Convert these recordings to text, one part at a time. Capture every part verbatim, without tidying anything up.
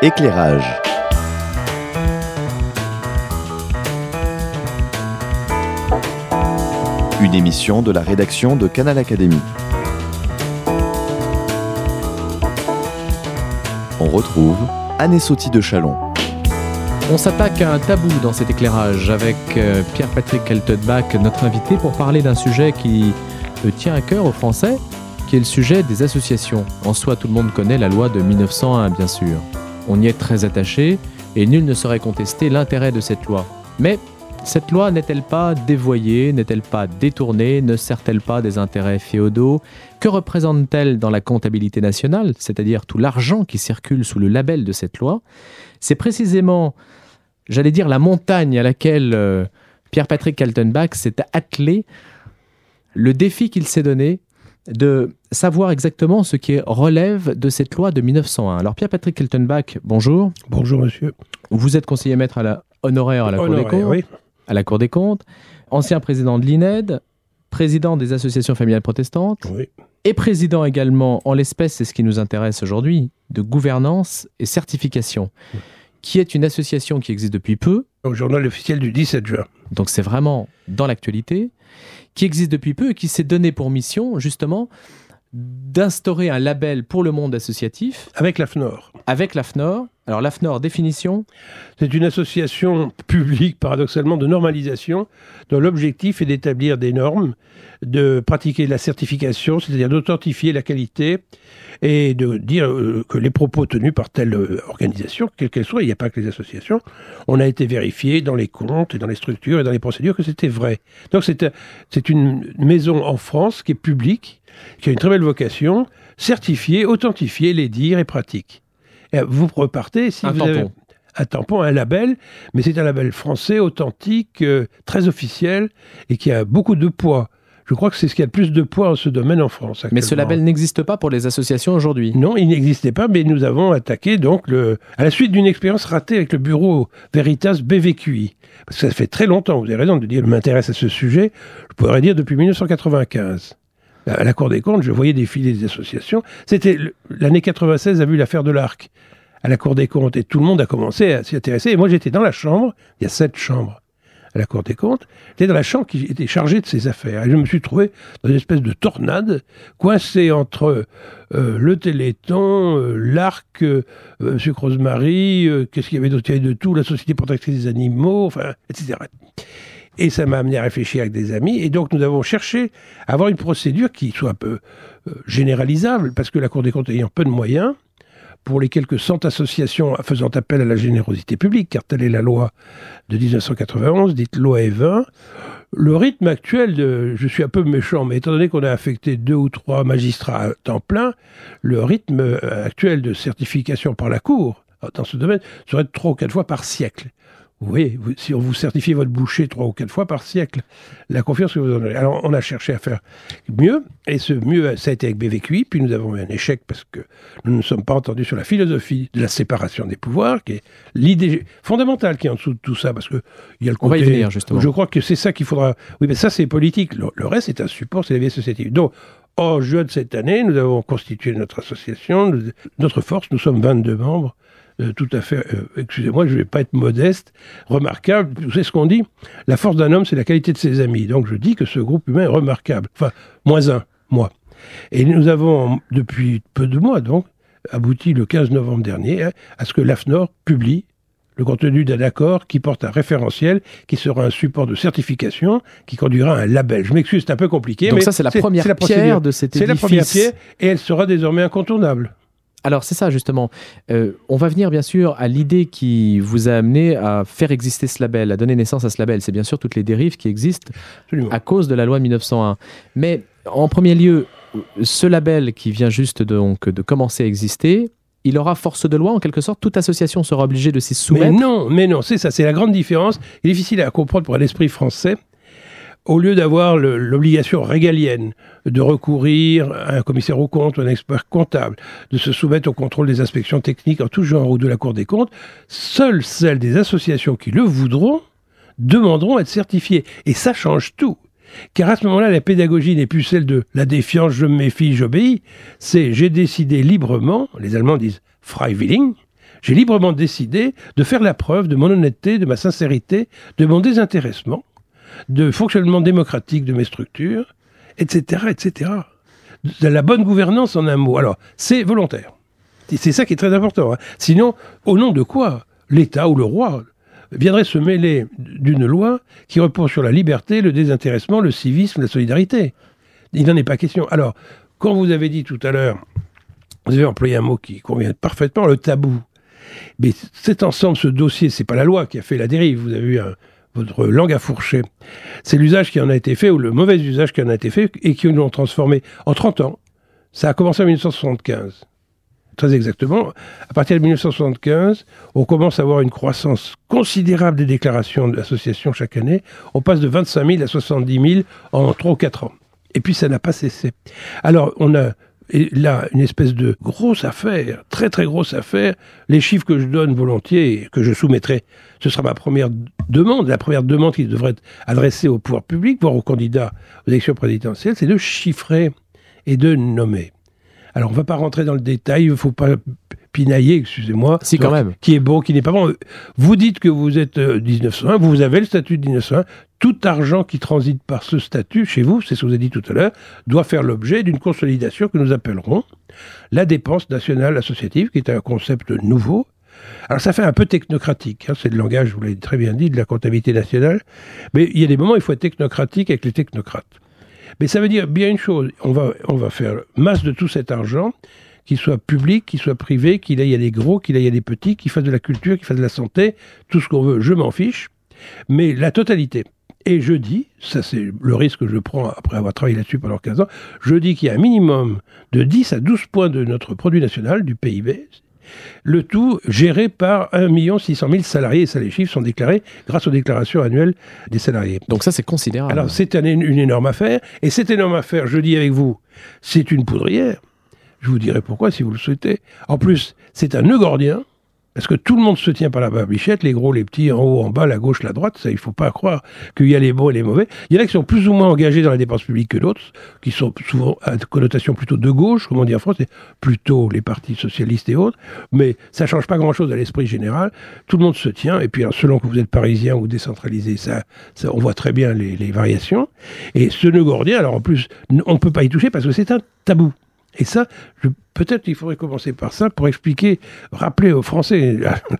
Éclairage. Une émission de la rédaction de Canal Académie. On retrouve Anne Sauty de Chalon. On s'attaque à un tabou dans cet éclairage avec euh, Pierre-Patrick Kaltenbach, notre invité, pour parler d'un sujet qui euh, tient à cœur aux Français, qui est le sujet des associations. En soi, tout le monde connaît la loi de mille neuf cent un, bien sûr. On y est très attaché et nul ne saurait contester l'intérêt de cette loi. Mais cette loi n'est-elle pas dévoyée, n'est-elle pas détournée, ne sert-elle pas des intérêts féodaux ? Que représente-t-elle dans la comptabilité nationale, c'est-à-dire tout l'argent qui circule sous le label de cette loi ? C'est précisément, j'allais dire, la montagne à laquelle euh, Pierre-Patrick Kaltenbach s'est attelé, le défi qu'il s'est donné de savoir exactement ce qui relève de cette loi de mille neuf cent un. Alors Pierre-Patrick Kaltenbach, bonjour. Bonjour monsieur. Vous êtes conseiller maître à la, honoraire à la Honoraire, Cour des comptes, oui. à la Cour des comptes, ancien président de l'I N E D, président des associations familiales protestantes, Oui. et président également, en l'espèce, c'est ce qui nous intéresse aujourd'hui, de gouvernance et certification, oui. qui est une association qui existe depuis peu. Au journal officiel du dix-sept juin. Donc c'est vraiment dans l'actualité, qui existe depuis peu et qui s'est donné pour mission, justement, d'instaurer un label pour le monde associatif. Avec l'A F N O R. Avec l'A F N O R. Alors l'A F N O R, définition ? C'est une association publique, paradoxalement, de normalisation, dont l'objectif est d'établir des normes, de pratiquer la certification, c'est-à-dire d'authentifier la qualité et de dire que les propos tenus par telle organisation, quelle qu'elle soit, il n'y a pas que les associations, on a été vérifié dans les comptes et dans les structures et dans les procédures que c'était vrai. Donc c'est, c'est une maison en France qui est publique, qui a une très belle vocation, certifier, authentifier les dires et pratiques. Et vous repartez si un vous tampon. avez un tampon, un label, mais c'est un label français, authentique, euh, très officiel et qui a beaucoup de poids. Je crois que c'est ce qui a le plus de poids en ce domaine en France. Mais ce label n'existe pas pour les associations aujourd'hui ? Non, il n'existait pas, mais nous avons attaqué donc le, à la suite d'une expérience ratée avec le bureau Veritas B V Q I. Parce que ça fait très longtemps, vous avez raison de dire, je m'intéresse à ce sujet, je pourrais dire depuis mille neuf cent quatre-vingt-quinze. À la Cour des comptes, je voyais défiler des associations. C'était l'année quatre-vingt-seize a vu l'affaire de l'Arc à la Cour des comptes et tout le monde a commencé à s'y intéresser. Et moi, j'étais dans la chambre, il y a sept chambres à la Cour des comptes, j'étais dans la chambre qui était chargée de ces affaires. Et je me suis trouvé dans une espèce de tornade, coincé entre euh, le Téléthon, euh, l'Arc, euh, M. Rosemary, euh, qu'est-ce qu'il y avait d'autre ? Il y avait de tout, la Société protectrice des animaux, enfin, et cetera. Et ça m'a amené à réfléchir avec des amis. Et donc, nous avons cherché à avoir une procédure qui soit un peu euh, généralisable, parce que la Cour des comptes ayant peu de moyens, pour les quelques cent associations faisant appel à la générosité publique, car telle est la loi de dix-neuf cent quatre-vingt-onze, dite loi Evin, le rythme actuel, de, je suis un peu méchant, mais étant donné qu'on a affecté deux ou trois magistrats à temps plein, le rythme actuel de certification par la Cour, dans ce domaine, serait trois ou quatre fois par siècle. Vous voyez, vous, si on vous certifie votre boucher trois ou quatre fois par siècle, la confiance que vous en avez. Alors, on a cherché à faire mieux, et ce mieux, ça a été avec B V Q I, puis nous avons eu un échec parce que nous ne nous sommes pas entendus sur la philosophie de la séparation des pouvoirs, qui est l'idée fondamentale qui est en dessous de tout ça, parce que il y a le côté... On va y venir, justement. Je crois que c'est ça qu'il faudra... Oui, mais ça, c'est politique. Le, le reste, c'est un support, c'est la vie associative. Donc, en juin de cette année, nous avons constitué notre association, nous, notre force, nous sommes vingt-deux membres, Euh, tout à fait, euh, excusez-moi, je ne vais pas être modeste, remarquable. Vous savez ce qu'on dit ? La force d'un homme, c'est la qualité de ses amis. Donc je dis que ce groupe humain est remarquable. Enfin, moins un, moi. Et nous avons, depuis peu de mois, donc, abouti le quinze novembre dernier hein, à ce que l'A F N O R publie le contenu d'un accord qui porte un référentiel, qui sera un support de certification, qui conduira à un label. Je m'excuse, c'est un peu compliqué. Donc mais ça, c'est la c'est, première c'est la pierre de cet édifice. C'est la première pierre, et elle sera désormais incontournable. Alors c'est ça justement, euh, on va venir bien sûr à l'idée qui vous a amené à faire exister ce label, à donner naissance à ce label. C'est bien sûr toutes les dérives qui existent Absolument. À cause de la loi de mille neuf cent un. Mais en premier lieu, ce label qui vient juste de, donc, de commencer à exister, il aura force de loi en quelque sorte, toute association sera obligée de s'y soumettre. Mais non, mais non, c'est ça, c'est la grande différence. Il est difficile à comprendre pour un esprit français. Au lieu d'avoir le, l'obligation régalienne de recourir à un commissaire aux comptes ou un expert comptable, de se soumettre au contrôle des inspections techniques en tout genre ou de la Cour des comptes, seules celles des associations qui le voudront demanderont à être certifiées. Et ça change tout. Car à ce moment-là, la pédagogie n'est plus celle de la défiance, je me méfie, j'obéis. C'est j'ai décidé librement, les Allemands disent Freiwilling, J'ai librement décidé de faire la preuve de mon honnêteté, de ma sincérité, de mon désintéressement, de fonctionnement démocratique de mes structures, et cetera, et cetera. De la bonne gouvernance en un mot. Alors, c'est volontaire. Et c'est ça qui est très important. Hein. Sinon, au nom de quoi l'État ou le roi viendrait se mêler d'une loi qui repose sur la liberté, le désintéressement, le civisme, la solidarité? Il n'en est pas question. Alors, quand vous avez dit tout à l'heure, vous avez employé un mot qui convient parfaitement, le tabou. Mais cet ensemble, ce dossier, c'est pas la loi qui a fait la dérive. Vous avez eu un, votre langue à fourcher. C'est l'usage qui en a été fait, ou le mauvais usage qui en a été fait, et qui nous l'ont transformé en trente ans. Ça a commencé en mille neuf cent soixante-quinze. Très exactement. À partir de mille neuf cent soixante-quinze, on commence à avoir une croissance considérable des déclarations d'associations chaque année. On passe de vingt-cinq mille à soixante-dix mille en trois ou quatre ans. Et puis ça n'a pas cessé. Alors, on a et là, une espèce de grosse affaire, très très grosse affaire. Les chiffres que je donne volontiers, que je soumettrai, ce sera ma première demande, la première demande qui devrait être adressée au pouvoir public, voire aux candidats aux élections présidentielles, c'est de chiffrer et de nommer. Alors, on ne va pas rentrer dans le détail, il ne faut pas pinailler, excusez-moi. Si, quand même. Qui est bon, qui n'est pas bon. Vous dites que vous êtes euh, dix-neuf cent un, vous avez le statut de dix-neuf cent un. Tout argent qui transite par ce statut, chez vous, c'est ce que vous avez dit tout à l'heure, doit faire l'objet d'une consolidation que nous appellerons la dépense nationale associative, qui est un concept nouveau. Alors, ça fait un peu technocratique. Hein, c'est le langage, vous l'avez très bien dit, de la comptabilité nationale. Mais il y a des moments où il faut être technocratique avec les technocrates. Mais ça veut dire bien une chose, on va, on va faire masse de tout cet argent, qu'il soit public, qu'il soit privé, qu'il aille à des gros, qu'il aille à des petits, qu'il fasse de la culture, qu'il fasse de la santé, tout ce qu'on veut, je m'en fiche, mais la totalité. Et je dis, ça c'est le risque que je prends après avoir travaillé là-dessus pendant quinze ans, je dis qu'il y a un minimum de dix à douze points de notre produit national, du P I B, le tout géré par un million six cent mille salariés, et ça les chiffres sont déclarés grâce aux déclarations annuelles des salariés. Donc ça c'est considérable. Alors c'est un, une énorme affaire, et cette énorme affaire, je dis avec vous, c'est une poudrière. Je vous dirai pourquoi si vous le souhaitez. En plus, c'est un nœud gordien, parce que tout le monde se tient par la barbichette, les gros, les petits, en haut, en bas, la gauche, la droite, ça il ne faut pas croire qu'il y a les bons et les mauvais. Il y en a qui sont plus ou moins engagés dans la dépense publique que d'autres, qui sont souvent à connotation plutôt de gauche, comme on dit en France, c'est plutôt les partis socialistes et autres, mais ça ne change pas grand-chose à l'esprit général. Tout le monde se tient, et puis alors, selon que vous êtes parisien ou décentralisé, ça, ça, on voit très bien les, les variations. Et ce nœud gordien, alors en plus, on ne peut pas y toucher parce que c'est un tabou. Et ça, je, peut-être qu'il faudrait commencer par ça pour expliquer, rappeler aux Français,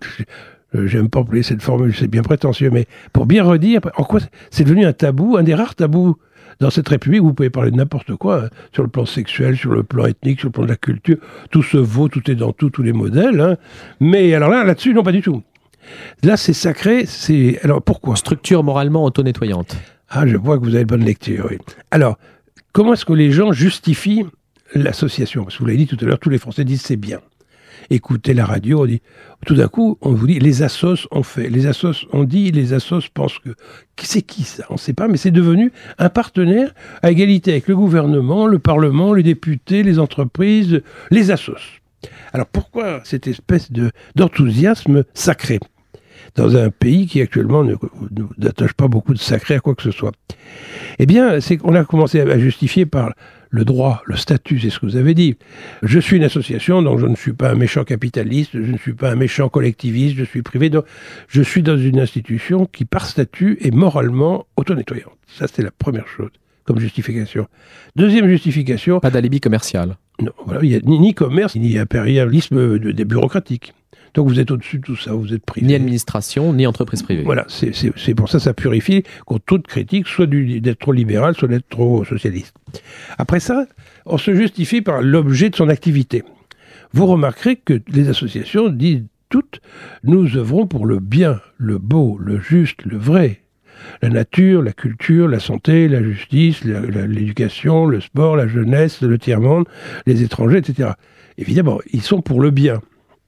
j'aime pas employer cette formule, c'est bien prétentieux, mais pour bien redire en quoi c'est devenu un tabou, un des rares tabous dans cette République où vous pouvez parler de n'importe quoi, hein, sur le plan sexuel, sur le plan ethnique, sur le plan de la culture, tout se vaut, tout est dans tout, tous les modèles, hein. Mais alors là, là-dessus, non, pas du tout. Là, c'est sacré, c'est... Alors, pourquoi ? Structure moralement auto-nettoyante. Ah, je vois que vous avez de bonne lecture, oui. Alors, comment est-ce que les gens justifient l'association? Parce que vous l'avez dit tout à l'heure, tous les Français disent c'est bien. Écoutez la radio, on dit, tout d'un coup, on vous dit, les assos ont fait, les assos ont dit, les assos pensent que... C'est qui ça? On ne sait pas, mais c'est devenu un partenaire à égalité avec le gouvernement, le Parlement, les députés, les entreprises, les assos. Alors pourquoi cette espèce de, d'enthousiasme sacré dans un pays qui actuellement ne, n'attache pas beaucoup de sacré à quoi que ce soit? Eh bien, c'est qu'on a commencé à justifier par le droit, le statut, c'est ce que vous avez dit. Je suis une association, donc je ne suis pas un méchant capitaliste, je ne suis pas un méchant collectiviste, je suis privé, donc je suis dans une institution qui, par statut, est moralement auto-nettoyante. Ça, c'est la première chose, comme justification. Deuxième justification... Pas d'alibi commercial. Non, voilà, il n'y a ni, ni commerce, ni impérialisme de, des bureaucratiques. Donc vous êtes au-dessus de tout ça, vous êtes privé. Ni administration, ni entreprise privée. Voilà, c'est, c'est, c'est pour ça que ça purifie contre toute critique, soit du, d'être trop libéral, soit d'être trop socialiste. Après ça, on se justifie par l'objet de son activité. Vous remarquerez que les associations disent toutes, nous œuvrons pour le bien, le beau, le juste, le vrai. La nature, la culture, la santé, la justice, la, la, l'éducation, le sport, la jeunesse, le tiers-monde, les étrangers, et cetera. Évidemment, ils sont pour le bien.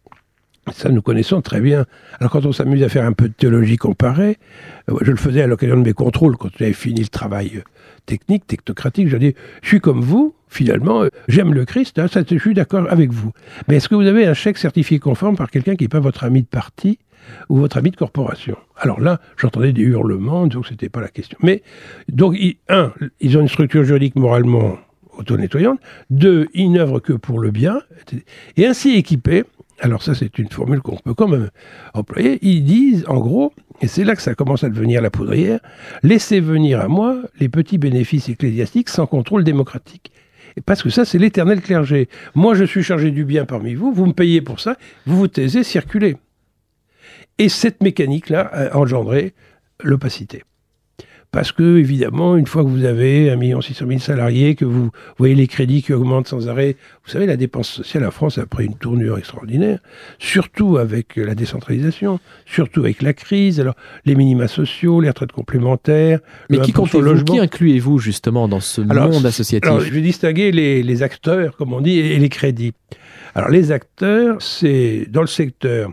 Ça, nous connaissons très bien. Alors, quand on s'amuse à faire un peu de théologie comparée, je le faisais à l'occasion de mes contrôles, quand j'avais fini le travail technique, technocratique, je dis, je suis comme vous, finalement, j'aime le Christ, hein, ça, je suis d'accord avec vous. Mais est-ce que vous avez un chèque certifié conforme par quelqu'un qui n'est pas votre ami de parti ou votre ami de corporation? Alors là, j'entendais des hurlements, donc ce n'était pas la question. Mais, donc, ils, un, ils ont une structure juridique moralement auto-nettoyante. Deux, ils n'œuvrent que pour le bien. Et ainsi équipés, alors ça c'est une formule qu'on peut quand même employer, ils disent en gros, et c'est là que ça commence à devenir la poudrière, laissez venir à moi les petits bénéfices ecclésiastiques sans contrôle démocratique. Et parce que ça c'est l'éternel clergé. Moi je suis chargé du bien parmi vous, vous me payez pour ça, vous vous taisez, circulez. Et cette mécanique-là a engendré l'opacité. Parce que, évidemment, une fois que vous avez un million six cent mille salariés, que vous voyez les crédits qui augmentent sans arrêt, vous savez, la dépense sociale en France a pris une tournure extraordinaire, surtout avec la décentralisation, surtout avec la crise, alors les minima sociaux, les retraites complémentaires, mais qui comptez-vous, qui incluez-vous justement dans ce alors, monde associatif? Alors, je vais distinguer les, les acteurs, comme on dit, et les crédits. Alors, les acteurs, c'est dans le secteur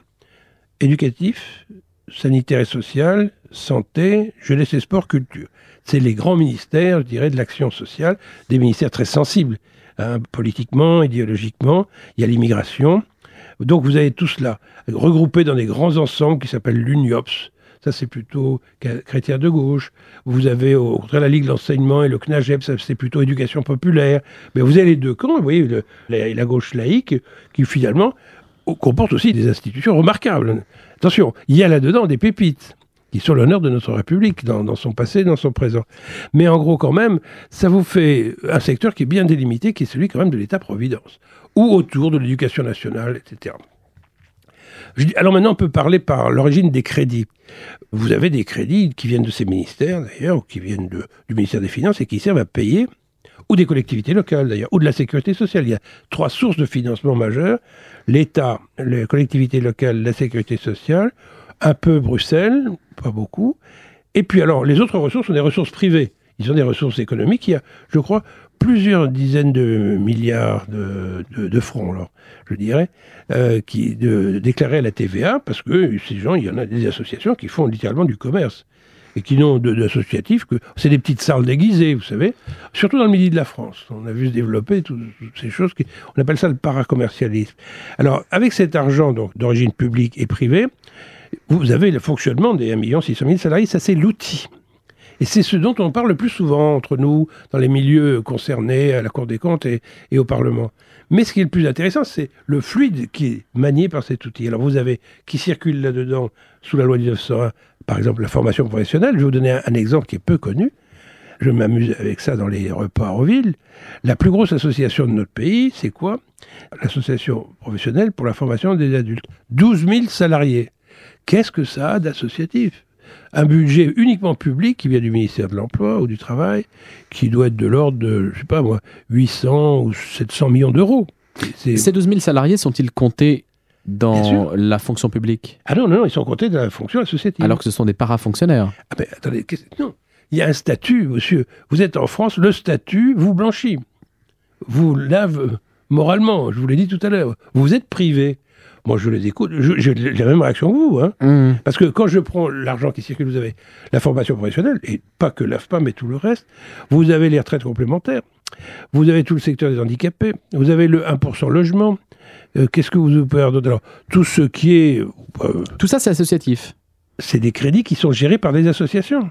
éducatif, sanitaire et social, santé, jeunesse et sport, culture. C'est les grands ministères, je dirais, de l'action sociale, des ministères très sensibles, hein, politiquement, idéologiquement. Il y a l'immigration. Donc vous avez tout cela regroupé dans des grands ensembles qui s'appellent l'U N I O P S. Ça, c'est plutôt chrétien de gauche. Vous avez, au contraire, la Ligue de l'enseignement et le C N A G E P, ça, c'est plutôt éducation populaire. Mais vous avez les deux camps, vous voyez, le, la, la gauche laïque, qui finalement comporte aussi des institutions remarquables. Attention, il y a là-dedans des pépites qui sont l'honneur de notre République, dans, dans son passé, dans son présent. Mais en gros, quand même, ça vous fait un secteur qui est bien délimité, qui est celui quand même de l'État-providence, ou autour de l'éducation nationale, et cetera. Je dis, alors maintenant, on peut parler par l'origine des crédits. Vous avez des crédits qui viennent de ces ministères, d'ailleurs, ou qui viennent de, du ministère des Finances, et qui servent à payer, ou des collectivités locales, d'ailleurs, ou de la sécurité sociale. Il y a trois sources de financement majeures: l'État, les collectivités locales, la sécurité sociale, un peu Bruxelles, pas beaucoup. Et puis alors, les autres ressources sont des ressources privées. Ils ont des ressources économiques. Il y a, je crois, plusieurs dizaines de milliards de, de, de francs, là, je dirais, euh, qui de, déclarés à la T V A, parce que ces gens, il y en a des associations qui font littéralement du commerce, et qui n'ont d'associatifs que... C'est des petites salles déguisées, vous savez, surtout dans le midi de la France. On a vu se développer toutes, toutes ces choses, qui, on appelle ça le paracommercialisme. Alors, avec cet argent donc d'origine publique et privée, vous avez le fonctionnement des un million six cent mille salariés, ça c'est l'outil. Et c'est ce dont on parle le plus souvent entre nous, dans les milieux concernés, à la Cour des comptes et, et au Parlement. Mais ce qui est le plus intéressant, c'est le fluide qui est manié par cet outil. Alors vous avez, qui circule là-dedans, sous la loi mille neuf cent un, par exemple la formation professionnelle. Je vais vous donner un, un exemple qui est peu connu. Je m'amuse avec ça dans les repas à Roville. La plus grosse association de notre pays, c'est quoi? L'association professionnelle pour la formation des adultes. douze mille salariés. Qu'est-ce que ça a d'associatif? Un budget uniquement public qui vient du ministère de l'Emploi ou du Travail, qui doit être de l'ordre de, je sais pas moi, huit cents ou sept cents millions d'euros. C'est... Ces douze mille salariés sont-ils comptés dans la fonction publique? Ah non, non, non, ils sont comptés dans la fonction associative. Alors que ce sont des parafonctionnaires. Ah ben attendez, non. Il y a un statut, monsieur. Vous êtes en France, le statut vous blanchit. Vous lave moralement, je vous l'ai dit tout à l'heure. Vous êtes privé. Moi, je les écoute, je, j'ai la même réaction que vous. Hein. Mmh. Parce que quand je prends l'argent qui circule, vous avez la formation professionnelle, et pas que l'A F P A, mais tout le reste. Vous avez les retraites complémentaires. Vous avez tout le secteur des handicapés. Vous avez le un pour cent logement. Euh, qu'est-ce que vous pouvez avoir d'autre? Alors, tout ce qui est... Euh, tout ça, c'est associatif. C'est des crédits qui sont gérés par des associations.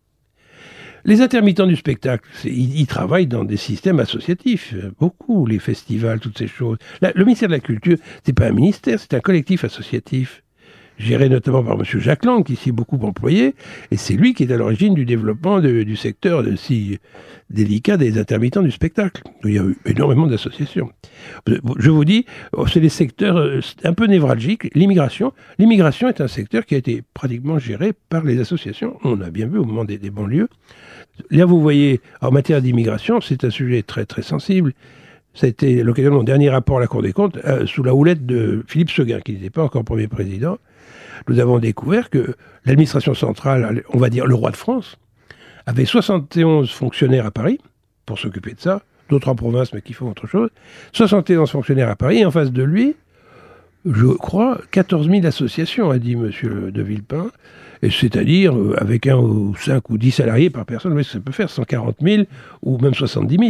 Les intermittents du spectacle, ils, ils travaillent dans des systèmes associatifs, beaucoup, les festivals, toutes ces choses. La, le ministère de la Culture, c'est pas un ministère, c'est un collectif associatif, géré notamment par M. Jacques Lang, qui s'y est beaucoup employé, et c'est lui qui est à l'origine du développement de, du secteur de, si délicat des intermittents du spectacle. Il y a eu énormément d'associations. Je vous dis, c'est des secteurs un peu névralgiques. L'immigration, l'immigration est un secteur qui a été pratiquement géré par les associations. On a bien vu au moment des, des banlieues. Là, vous voyez, en matière d'immigration, c'est un sujet très très sensible. Ça a été l'occasion de mon dernier rapport à la Cour des comptes, euh, sous la houlette de Philippe Seguin, qui n'était pas encore Premier président. Nous avons découvert que l'administration centrale, on va dire le roi de France, avait soixante et onze fonctionnaires à Paris, pour s'occuper de ça, d'autres en province, mais qui font autre chose. soixante et onze fonctionnaires à Paris, et en face de lui, je crois, quatorze mille associations, a dit M. de Villepin, et c'est-à-dire avec un ou cinq ou dix salariés par personne, mais ça peut faire cent quarante mille ou même soixante-dix mille.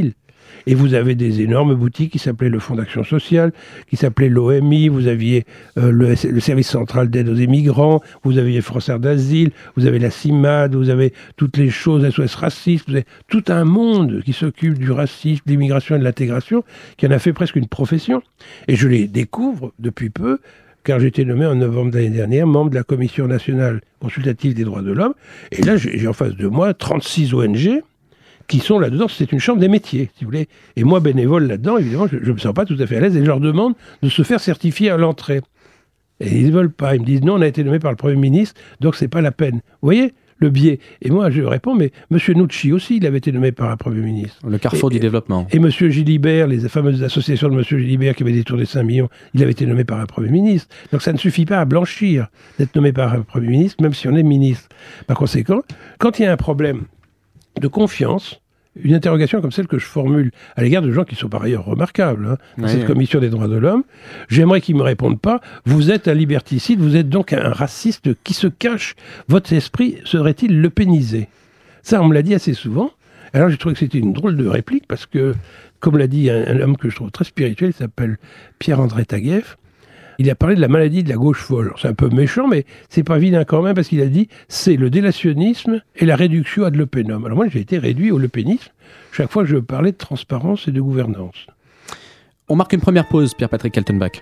Et vous avez des énormes boutiques qui s'appelaient le Fonds d'Action Sociale, qui s'appelait l'O M I, vous aviez euh, le, le Service Central d'Aide aux Immigrants, vous aviez Français d'Asile, vous avez la CIMAD, vous avez toutes les choses, S O S Racisme, vous avez tout un monde qui s'occupe du racisme, de l'immigration et de l'intégration, qui en a fait presque une profession. Et je les découvre depuis peu, car j'ai été nommé en novembre de l'année dernière membre de la Commission nationale consultative des droits de l'homme. Et là, j'ai en face de moi trente-six O N G qui sont là-dedans. C'est une chambre des métiers, si vous voulez. Et moi, bénévole là-dedans, évidemment, je ne me sens pas tout à fait à l'aise et je leur demande de se faire certifier à l'entrée. Et ils ne veulent pas. Ils me disent non, on a été nommé par le Premier ministre, donc c'est pas la peine. Vous voyez le biais. Et moi, je réponds, mais M. Nucci aussi, il avait été nommé par un Premier ministre. Le carrefour et, du développement. Et M. Gilibert, les fameuses associations de M. Gilibert qui avaient détourné cinq millions, il avait été nommé par un Premier ministre. Donc ça ne suffit pas à blanchir d'être nommé par un Premier ministre, même si on est ministre. Par conséquent, quand il y a un problème de confiance, une interrogation comme celle que je formule à l'égard de gens qui sont par ailleurs remarquables hein, dans oui, cette oui. commission des droits de l'homme, j'aimerais qu'ils ne me répondent pas « Vous êtes un liberticide, vous êtes donc un raciste qui se cache. Votre esprit serait-il le pénisé ?» Ça, on me l'a dit assez souvent. Alors j'ai trouvé que c'était une drôle de réplique parce que, comme l'a dit un, un homme que je trouve très spirituel, il s'appelle Pierre-André Taguieff, il a parlé de la maladie de la gauche folle. C'est un peu méchant, mais c'est pas vilain quand même, parce qu'il a dit c'est le délationnisme et la réduction ad lepénum. Alors moi, j'ai été réduit au lepénisme chaque fois que je parlais de transparence et de gouvernance. On marque une première pause, Pierre-Patrick Kaltenbach.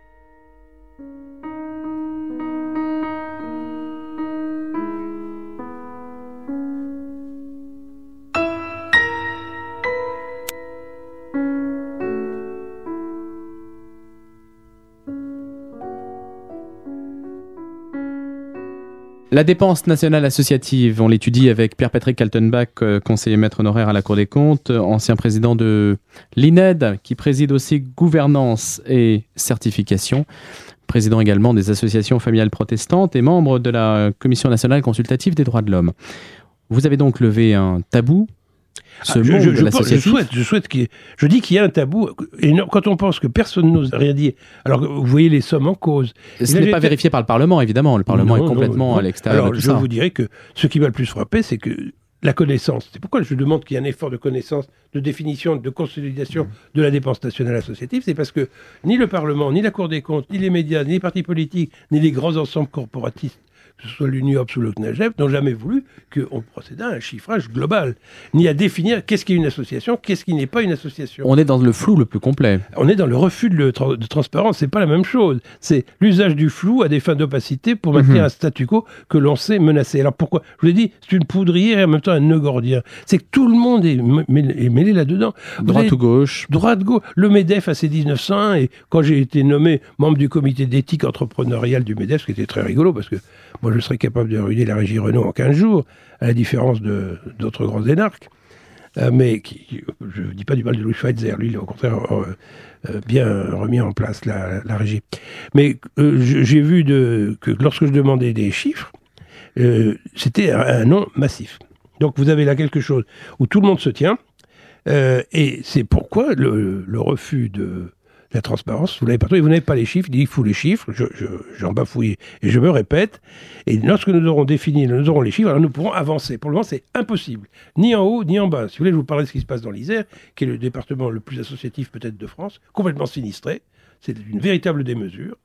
La dépense nationale associative, on l'étudie avec Pierre-Patrick Kaltenbach, conseiller maître honoraire à la Cour des comptes, ancien président de l'I N E D, qui préside aussi gouvernance et certification, président également des associations familiales protestantes et membre de la Commission nationale consultative des droits de l'homme. Vous avez donc levé un tabou. Ce ah, monde je, je, de je, l'associatif. Je souhaite, je souhaite qu'il y ait, je dis qu'il y a un tabou énorme. Quand on pense que personne n'ose rien dire, alors que vous voyez les sommes en cause. Ce n'est pas été... vérifié par le Parlement, évidemment. Le Parlement non, est complètement non, non. à l'extérieur alors, de tout je ça. vous dirais que ce qui m'a le plus frappé, c'est que la connaissance. C'est pourquoi je demande qu'il y ait un effort de connaissance, de définition, de consolidation de la dépense nationale associative. C'est parce que ni le Parlement, ni la Cour des comptes, ni les médias, ni les partis politiques, ni les grands ensembles corporatistes, que ce soit l'UNIOPS ou le C N A G E F, n'ont jamais voulu qu'on procède à un chiffrage global, ni à définir qu'est-ce qui est une association, qu'est-ce qui n'est pas une association. On est dans le flou le plus complet. On est dans le refus de, le tra- de transparence, c'est pas la même chose. C'est l'usage du flou à des fins d'opacité pour maintenir mmh. un statu quo que l'on sait menacer. Alors pourquoi ? Je vous l'ai dit, c'est une poudrière et en même temps un nœud gordien. C'est que tout le monde est, m- est mêlé là-dedans. Droite ou gauche ? Droite, gauche. Le MEDEF a ses dix-neuf cent un et quand j'ai été nommé membre du comité d'éthique entrepreneuriale du MEDEF, ce qui était très rigolo parce que moi, je serais capable de ruiner la régie Renault en quinze jours, à la différence de, d'autres grands énarques. Euh, mais qui, je ne dis pas du mal de Louis Schweitzer. Lui, il a au contraire euh, euh, bien remis en place la, la régie. Mais euh, j'ai vu de, que lorsque je demandais des chiffres, euh, c'était un, un nom massif. Donc, vous avez là quelque chose où tout le monde se tient. Euh, et c'est pourquoi le, le refus de... la transparence, vous l'avez partout, et vous n'avez pas les chiffres, il dit il faut les chiffres, je, je, j'en bafouille et je me répète, et lorsque nous aurons défini, nous aurons les chiffres, alors nous pourrons avancer. Pour le moment, c'est impossible, ni en haut, ni en bas. Si vous voulez, je vous parler de ce qui se passe dans l'Isère, qui est le département le plus associatif peut-être de France, complètement sinistré, c'est une véritable démesure.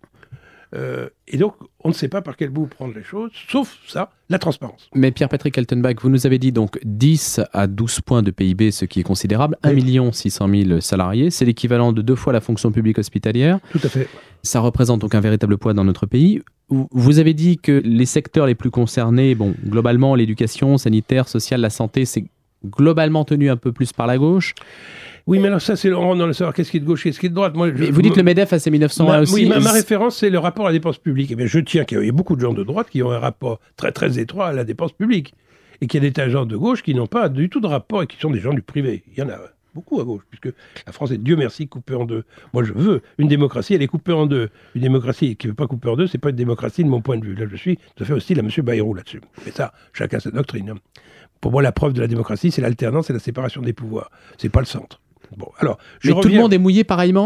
Euh, et donc, on ne sait pas par quel bout prendre les choses, sauf ça, la transparence. Mais Pierre-Patrick Kaltenbach, vous nous avez dit donc dix à douze points de P I B, ce qui est considérable, oui. un million six cent mille salariés, c'est l'équivalent de deux fois la fonction publique hospitalière. Tout à fait. Ça représente donc un véritable poids dans notre pays. Vous avez dit que les secteurs les plus concernés, bon, globalement, l'éducation, sanitaire, sociale, la santé, c'est globalement tenu un peu plus par la gauche. Oui, mais alors ça, c'est on rentre dans le savoir qu'est-ce qui est de gauche, qu'est-ce qui est de droite. Moi, je, mais vous dites moi, le MEDEF a ses mille neuf cent un ma, aussi. Oui, ma, ma référence, c'est le rapport à la dépense publique. Eh bien, je tiens qu'il y a beaucoup de gens de droite qui ont un rapport très, très étroit à la dépense publique. Et qu'il y a des gens de gauche qui n'ont pas du tout de rapport et qui sont des gens du privé. Il y en a beaucoup à gauche, puisque la France est, Dieu merci, coupée en deux. Moi, je veux une démocratie, elle est coupée en deux. Une démocratie qui ne veut pas couper en deux, c'est pas une démocratie de mon point de vue. Là, je suis tout à fait hostile à M. Bayrou là-dessus. Mais ça, chacun sa doctrine. Pour moi, la preuve de la démocratie, c'est l'alternance et la séparation des pouvoirs. C'est pas le centre. Bon, alors, je Mais reviens... tout le monde est mouillé pareillement ?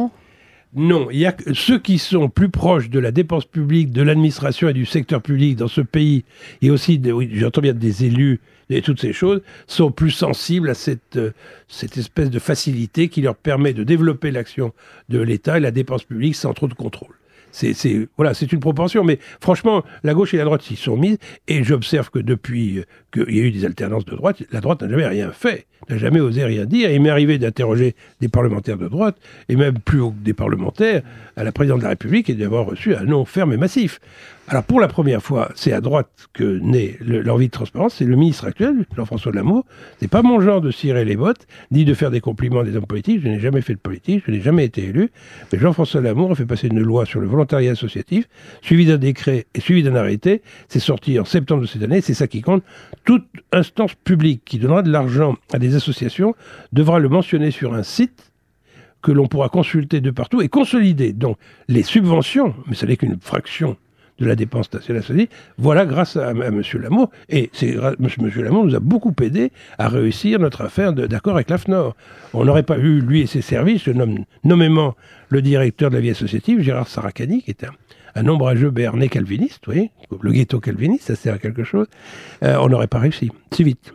Non, il y a que ceux qui sont plus proches de la dépense publique, de l'administration et du secteur public dans ce pays, et aussi, de, oui, j'entends bien des élus et toutes ces choses, sont plus sensibles à cette, euh, cette espèce de facilité qui leur permet de développer l'action de l'État et la dépense publique sans trop de contrôle. C'est, c'est, voilà, c'est une proportion, mais franchement, la gauche et la droite s'y sont mises, et j'observe que depuis euh, qu'il y a eu des alternances de droite, la droite n'a jamais rien fait, n'a jamais osé rien dire. Il m'est arrivé d'interroger des parlementaires de droite, et même plus haut que des parlementaires, à la présidente de la République, et d'avoir reçu un non ferme et massif. Alors pour la première fois, c'est à droite que naît le, l'envie de transparence, c'est le ministre actuel, Jean-François Lamour. C'est pas mon genre de cirer les bottes, ni de faire des compliments à des hommes politiques, je n'ai jamais fait de politique, je n'ai jamais été élu, mais Jean-François Lamour a fait passer une loi sur le volontariat associatif, suivi d'un décret et suivi d'un arrêté, c'est sorti en septembre de cette année, c'est ça qui compte. Toute instance publique qui donnera de l'argent à des associations devra le mentionner sur un site que l'on pourra consulter de partout et consolider. Donc les subventions, mais ça n'est qu'une fraction de la dépense nationale, voilà grâce à, à M. Lamour. Et c'est, M. Lamour nous a beaucoup aidé à réussir notre affaire de, d'accord avec l'A F N O R. On n'aurait pas eu, lui et ses services, je nomme nommément le directeur de la vie associative, Gérard Saracani, qui est un, un ombrageux béarnais calviniste, vous voyez, le ghetto calviniste, ça sert à quelque chose, euh, on n'aurait pas réussi, si vite.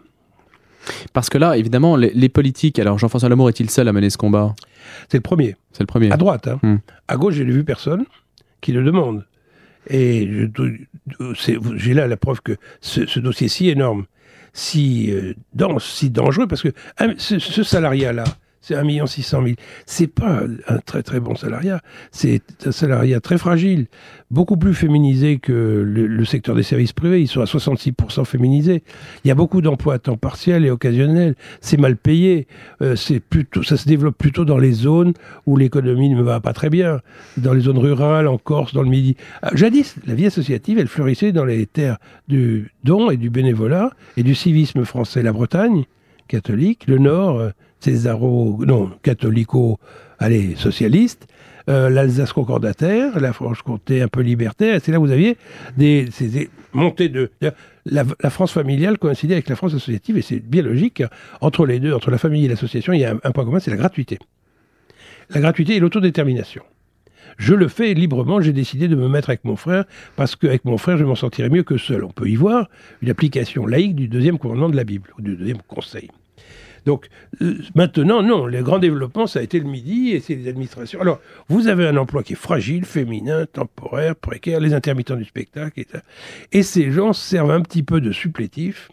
Parce que là, évidemment, les, les politiques, alors Jean-François Lamour est-il seul à mener ce combat ? C'est le premier. C'est le premier. À droite, hein. Hum. À gauche, je n'ai vu personne qui le demande. Et je, c'est, j'ai là la preuve que ce, ce dossier si énorme, si euh, dense, si dangereux, parce que hein, ce, ce salariat-là, c'est un million six cent mille. C'est pas un très très bon salariat. C'est un salariat très fragile, beaucoup plus féminisé que le, le secteur des services privés. Ils sont à soixante-six pour cent féminisés. Il y a beaucoup d'emplois à temps partiel et occasionnel. C'est mal payé. Euh, c'est plutôt, ça se développe plutôt dans les zones où l'économie ne va pas très bien. Dans les zones rurales, en Corse, dans le Midi. Ah, jadis, la vie associative, elle fleurissait dans les terres du don et du bénévolat et du civisme français. La Bretagne, catholique, le Nord, euh, césaro, non, catholico, allez, socialiste, euh, l'Alsace concordataire, la Franche-Comté un peu libertaire, et c'est là où vous aviez des, ces, des montées de... La, la France familiale coïncidait avec la France associative, et c'est bien logique, entre les deux, entre la famille et l'association, il y a un, un point commun, c'est la gratuité. La gratuité et l'autodétermination. Je le fais librement, j'ai décidé de me mettre avec mon frère, parce qu'avec mon frère, je m'en sortirais mieux que seul. On peut y voir une application laïque du deuxième commandement de la Bible, ou du deuxième conseil. Donc, euh, maintenant, non, le grand développement, ça a été le Midi et c'est les administrations. Alors, vous avez un emploi qui est fragile, féminin, temporaire, précaire, les intermittents du spectacle, et ça. Et ces gens servent un petit peu de supplétif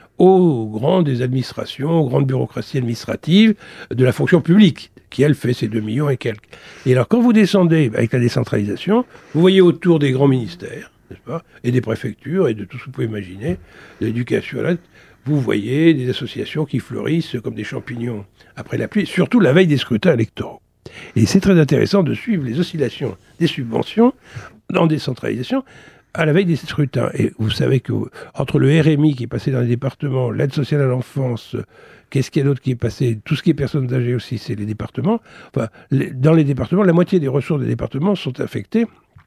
aux grandes des administrations, aux grandes bureaucraties administratives de la fonction publique, qui, elle, fait ses deux millions et quelques. Et alors, quand vous descendez avec la décentralisation, vous voyez autour des grands ministères, n'est-ce pas, et des préfectures, et de tout ce que vous pouvez imaginer, de l'éducation à la... Vous voyez des associations qui fleurissent comme des champignons après la pluie, surtout la veille des scrutins électoraux. Et c'est très intéressant de suivre les oscillations des subventions en décentralisation à la veille des scrutins. Et vous savez qu'entre le R M I qui est passé dans les départements, l'aide sociale à l'enfance, qu'est-ce qu'il y a d'autre qui est passé, tout ce qui est personnes âgées aussi, c'est les départements. Enfin, les, dans les départements, la moitié des ressources des départements sont affectées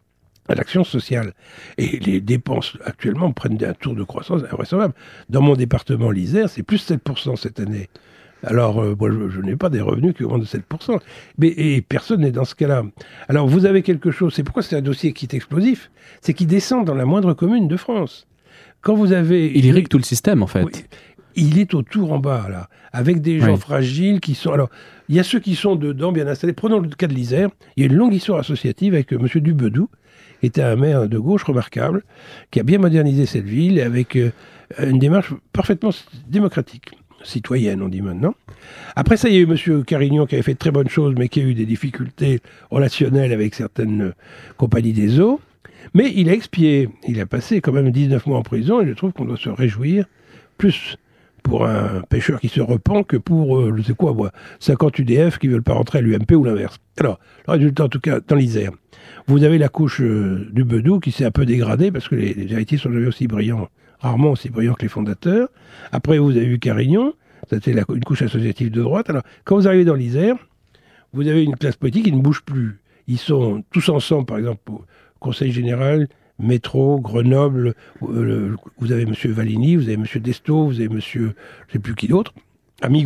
à l'action sociale. Et les dépenses actuellement prennent un tour de croissance invraisemblable. Dans mon département, l'Isère, c'est plus sept pour cent cette année. Alors, euh, moi, je, je n'ai pas des revenus qui augmentent de sept pour cent. Mais, et personne n'est dans ce cas-là. Alors, vous avez quelque chose, c'est pourquoi c'est un dossier qui est explosif, c'est qu'il descend dans la moindre commune de France. Quand vous avez... Il irrigue tout le système, en fait. Oui, il est au tour en bas, là, avec des gens oui. fragiles qui sont... Alors, il y a ceux qui sont dedans, bien installés. Prenons le cas de l'Isère. Il y a une longue histoire associative avec euh, M. Dubedou, qui était un maire de gauche remarquable, qui a bien modernisé cette ville avec euh, une démarche parfaitement démocratique, citoyenne, on dit maintenant. Après ça, il y a eu M. Carignon qui avait fait de très bonnes choses, mais qui a eu des difficultés relationnelles avec certaines euh, compagnies des eaux. Mais il a expié. Il a passé quand même dix-neuf mois en prison, et je trouve qu'on doit se réjouir plus pour un pêcheur qui se repent que pour, euh, je sais quoi, moi, cinquante U D F qui ne veulent pas rentrer à l'U M P ou l'inverse. Alors, le résultat, en tout cas, dans l'Isère, vous avez la couche euh, du Bedou qui s'est un peu dégradée parce que les, les héritiers sont jamais aussi brillants, rarement aussi brillants que les fondateurs. Après, vous avez eu Carignon, c'était la, une couche associative de droite. Alors, quand vous arrivez dans l'Isère, vous avez une classe politique qui ne bouge plus. Ils sont tous ensemble, par exemple, au Conseil général, Métro, Grenoble, euh, vous avez M. Valigny, vous avez M. Desto, vous avez M. je ne sais plus qui d'autre, Amigo,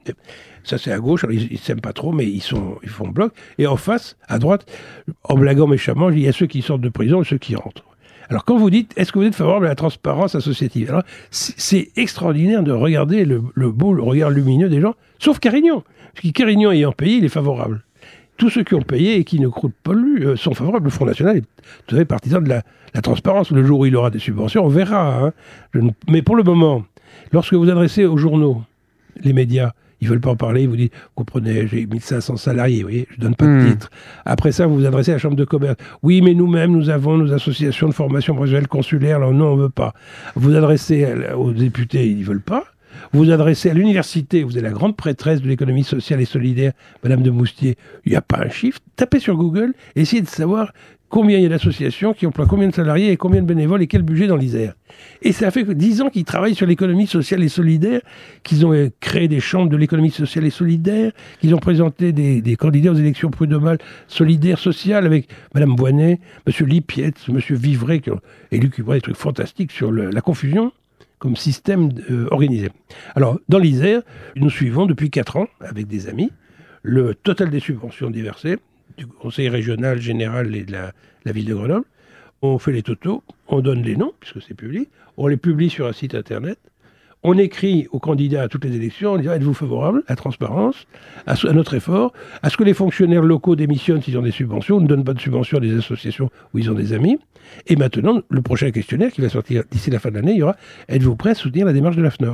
Ça, c'est à gauche. Alors, ils ne s'aiment pas trop, mais ils, sont, ils font bloc. Et en face, à droite, en blaguant méchamment, il y a ceux qui sortent de prison et ceux qui rentrent. Alors, quand vous dites, est-ce que vous êtes favorable à la transparence associative? Alors, c'est, c'est extraordinaire de regarder le, le beau le regard lumineux des gens, sauf Carignan. Parce que Carignan ayant payé, il est favorable. Tous ceux qui ont payé et qui ne croûtent pas lui euh, sont favorables. Le Front National est tout à fait partisan de la, la transparence. Le jour où il aura des subventions, on verra. Hein. Je ne... Mais pour le moment, lorsque vous adressez aux journaux, les médias, ils ne veulent pas en parler, ils vous disent, vous comprenez, j'ai mille cinq cents salariés, vous voyez, je ne donne pas mmh. de titre. Après ça, vous vous adressez à la Chambre de commerce. Oui, mais nous-mêmes, nous avons nos associations de formation professionnelle consulaire, alors non, on ne veut pas. Vous adressez aux députés, ils ne veulent pas. Vous vous adressez à l'université, vous êtes la grande prêtresse de l'économie sociale et solidaire, Madame de Moustier, il n'y a pas un chiffre. Tapez sur Google, essayez de savoir combien il y a d'associations qui emploient combien de salariés et combien de bénévoles et quel budget dans l'Isère. Et ça fait dix ans qu'ils travaillent sur l'économie sociale et solidaire, qu'ils ont créé des chambres de l'économie sociale et solidaire, qu'ils ont présenté des, des candidats aux élections prud'homales solidaires, sociales, avec Madame Boinet, Monsieur Lipietz, Monsieur Vivray, qui ont élucubré des trucs fantastiques sur le, la confusion comme système euh, organisé. Alors, dans l'Isère, nous suivons depuis quatre ans, avec des amis, le total des subventions déversées du Conseil régional, général et de la, la ville de Grenoble. On fait les totaux, on donne les noms, puisque c'est public, on les publie sur un site internet, on écrit aux candidats à toutes les élections en disant « Êtes-vous favorable à la transparence, à, à notre effort, à ce que les fonctionnaires locaux démissionnent s'ils ont des subventions, ne donnent pas de subventions à des associations où ils ont des amis ?» Et maintenant, le prochain questionnaire qui va sortir d'ici la fin de l'année, il y aura « Êtes-vous prêt à soutenir la démarche de l'A F N O R ?»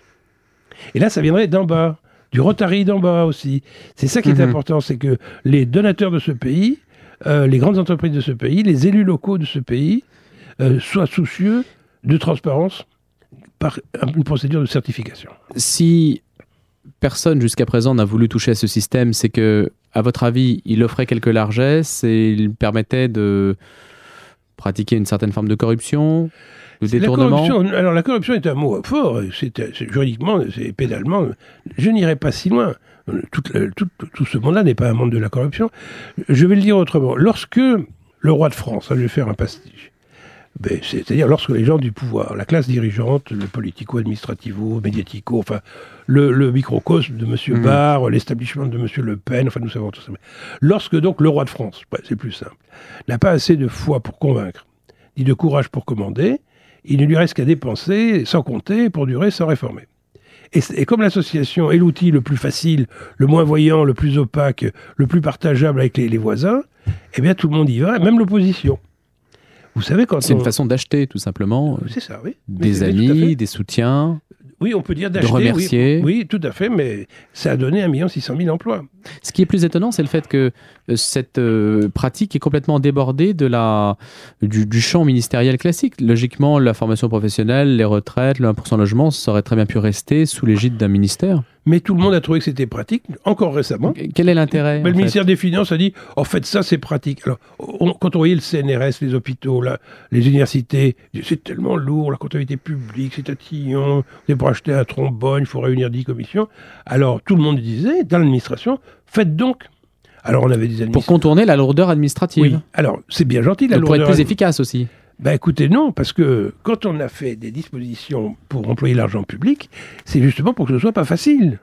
Et là, ça viendrait d'en bas, du Rotary d'en bas aussi. C'est ça qui est mmh. important, c'est que les donateurs de ce pays, euh, les grandes entreprises de ce pays, les élus locaux de ce pays, euh, soient soucieux de transparence par une procédure de certification. Si personne jusqu'à présent n'a voulu toucher à ce système, c'est que, à votre avis, il offrait quelques largesses et il permettait de pratiquer une certaine forme de corruption, de détournement. La corruption, alors la corruption est un mot fort, c'est, c'est, juridiquement, c'est pénalement. Je n'irai pas si loin. Tout, tout, tout ce monde-là n'est pas un monde de la corruption. Je vais le dire autrement. Lorsque le roi de France, hein, je vais faire un pastiche, ben, c'est-à-dire lorsque les gens du pouvoir, la classe dirigeante, le politico-administrativo, médiatico, enfin, le, le microcosme de M. Mmh. Barre, l'establishment de M. Le Pen, enfin, nous savons tout ça. Lorsque donc le roi de France, ouais, c'est plus simple, n'a pas assez de foi pour convaincre, ni de courage pour commander, il ne lui reste qu'à dépenser sans compter, pour durer, sans réformer. Et, et comme l'association est l'outil le plus facile, le moins voyant, le plus opaque, le plus partageable avec les, les voisins, eh bien tout le monde y va, même l'opposition. Vous savez, quand c'est on... une façon d'acheter, tout simplement. C'est ça, oui. Des amis, des soutiens. Oui, on peut dire d'acheter. De remercier. Oui, oui, tout à fait, mais ça a donné un million six cent mille emplois. Ce qui est plus étonnant, c'est le fait que euh, cette euh, pratique est complètement débordée de la, du, du champ ministériel classique. Logiquement, la formation professionnelle, les retraites, le un pour cent logement, ça aurait très bien pu rester sous l'égide d'un ministère. Mais tout le monde a trouvé que c'était pratique, encore récemment. Quel est l'intérêt? Mais le ministère des Finances a dit, en fait, ça, c'est pratique. Alors, on, quand on voyait le C N R S, les hôpitaux, là, les universités, c'est tellement lourd, la comptabilité publique, c'est tatillon, c'est pour acheter un trombone, il faut réunir dix commissions. Alors, tout le monde disait, dans l'administration, faites donc. Alors, on avait des administrations... Pour contourner la lourdeur administrative. Oui, alors, c'est bien gentil, la donc lourdeur... Pour être plus efficace aussi. Ben écoutez, non, parce que quand on a fait des dispositions pour employer l'argent public, c'est justement pour que ce soit pas facile.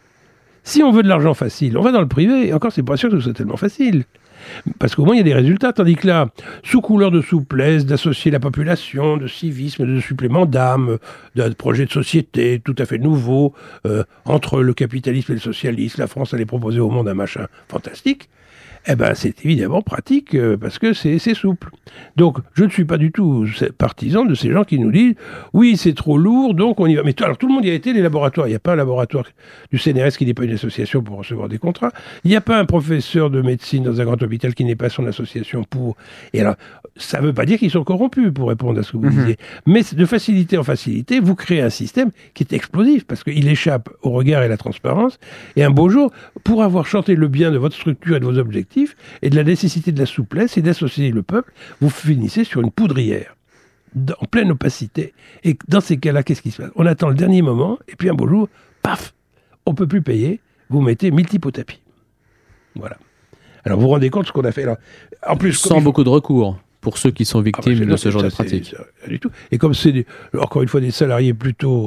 Si on veut de l'argent facile, on va dans le privé, et encore, c'est pas sûr que ce soit tellement facile. Parce qu'au moins, il y a des résultats, tandis que là, sous couleur de souplesse, d'associer la population, de civisme, de supplément d'âme, d'un projet de société tout à fait nouveau, euh, entre le capitalisme et le socialisme, la France allait proposer au monde un machin fantastique, eh ben, c'est évidemment pratique euh, parce que c'est, c'est souple. Donc, je ne suis pas du tout partisan de ces gens qui nous disent « Oui, c'est trop lourd, donc on y va ». Mais alors, tout le monde y a été, les laboratoires. Il n'y a pas un laboratoire du C N R S qui n'est pas une association pour recevoir des contrats. Il n'y a pas un professeur de médecine dans un grand hôpital qui n'est pas son association pour... Et alors, ça ne veut pas dire qu'ils sont corrompus, pour répondre à ce que vous mmh. disiez. Mais de facilité en facilité, vous créez un système qui est explosif parce qu'il échappe au regard et à la transparence. Et un beau jour, pour avoir chanté le bien de votre structure et de vos objectifs, et de la nécessité de la souplesse et d'associer le peuple, vous finissez sur une poudrière, en pleine opacité. Et dans ces cas-là, qu'est-ce qui se passe? On attend le dernier moment, et puis un beau jour, paf, on ne peut plus payer, vous mettez mille types au tapis. Voilà. Alors vous vous rendez compte de ce qu'on a fait là. En plus, sans faut... beaucoup de recours pour ceux qui sont victimes ah bah, de ce genre ça, de pratique. C'est, c'est, du tout. Et comme c'est, des, encore une fois, des salariés plutôt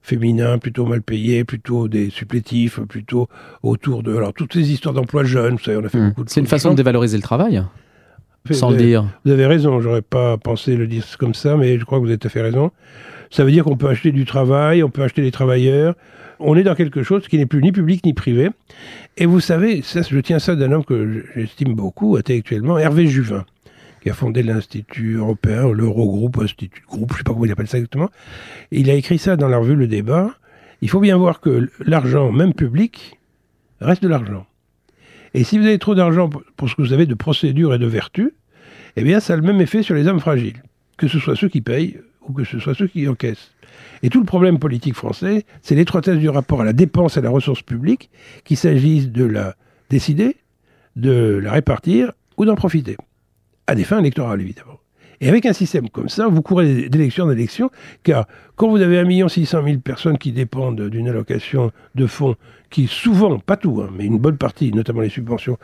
féminins, plutôt mal payés, plutôt des supplétifs, plutôt autour de... Alors, toutes ces histoires d'emploi jeunes, vous savez, on a fait mmh. beaucoup de... C'est une façon de dévaloriser le travail, sans vous le avez, dire. Vous avez raison, j'aurais pas pensé le dire comme ça, mais je crois que vous avez tout à fait raison. Ça veut dire qu'on peut acheter du travail, on peut acheter des travailleurs. On est dans quelque chose qui n'est plus ni public ni privé. Et vous savez, ça, je tiens ça d'un homme que j'estime beaucoup intellectuellement, Hervé Juvin, qui a fondé l'Institut européen, l'Eurogroupe, Institut Groupe, je ne sais pas comment il appelle ça exactement. Et il a écrit ça dans la revue Le Débat. Il faut bien voir que l'argent, même public, reste de l'argent. Et si vous avez trop d'argent pour ce que vous avez de procédures et de vertus, eh bien, ça a le même effet sur les hommes fragiles, que ce soit ceux qui payent ou que ce soit ceux qui encaissent. Et tout le problème politique français, c'est l'étroitesse du rapport à la dépense et à la ressource publique, qu'il s'agisse de la décider, de la répartir ou d'en profiter. À des fins électorales, évidemment. Et avec un système comme ça, vous courez d'élection en élection, car quand vous avez un million six cent mille personnes qui dépendent d'une allocation de fonds, qui souvent, pas tout, hein, mais une bonne partie, notamment les subventions,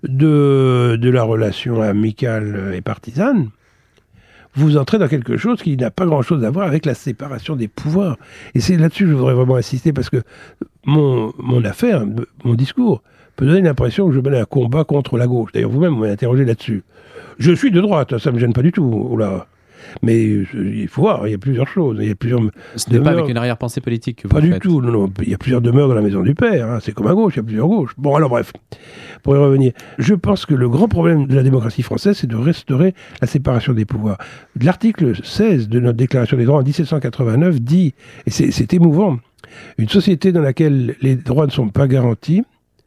de, de la relation amicale et partisane, vous entrez dans quelque chose qui n'a pas grand-chose à voir avec la séparation des pouvoirs. Et c'est là-dessus que je voudrais vraiment insister, parce que mon, mon affaire, mon discours, peut donner l'impression que je mène un combat contre la gauche. D'ailleurs, vous-même, vous m'avez interrogé là-dessus. Je suis de droite, ça ne me gêne pas du tout. Oula. Mais il faut voir, il y a plusieurs choses. Il y a plusieurs Ce n'est pas avec une arrière-pensée politique que vous Pas faites. du tout, non, non. Il y a plusieurs demeures dans la maison du père. Hein. C'est comme à gauche, il y a plusieurs gauches. Bon, alors bref, pour y revenir. Je pense que le grand problème de la démocratie française, c'est de restaurer la séparation des pouvoirs. L'article seize de notre Déclaration des droits en dix-sept cent quatre-vingt-neuf dit, et c'est, c'est émouvant, une société dans laquelle les droits ne sont pas garantis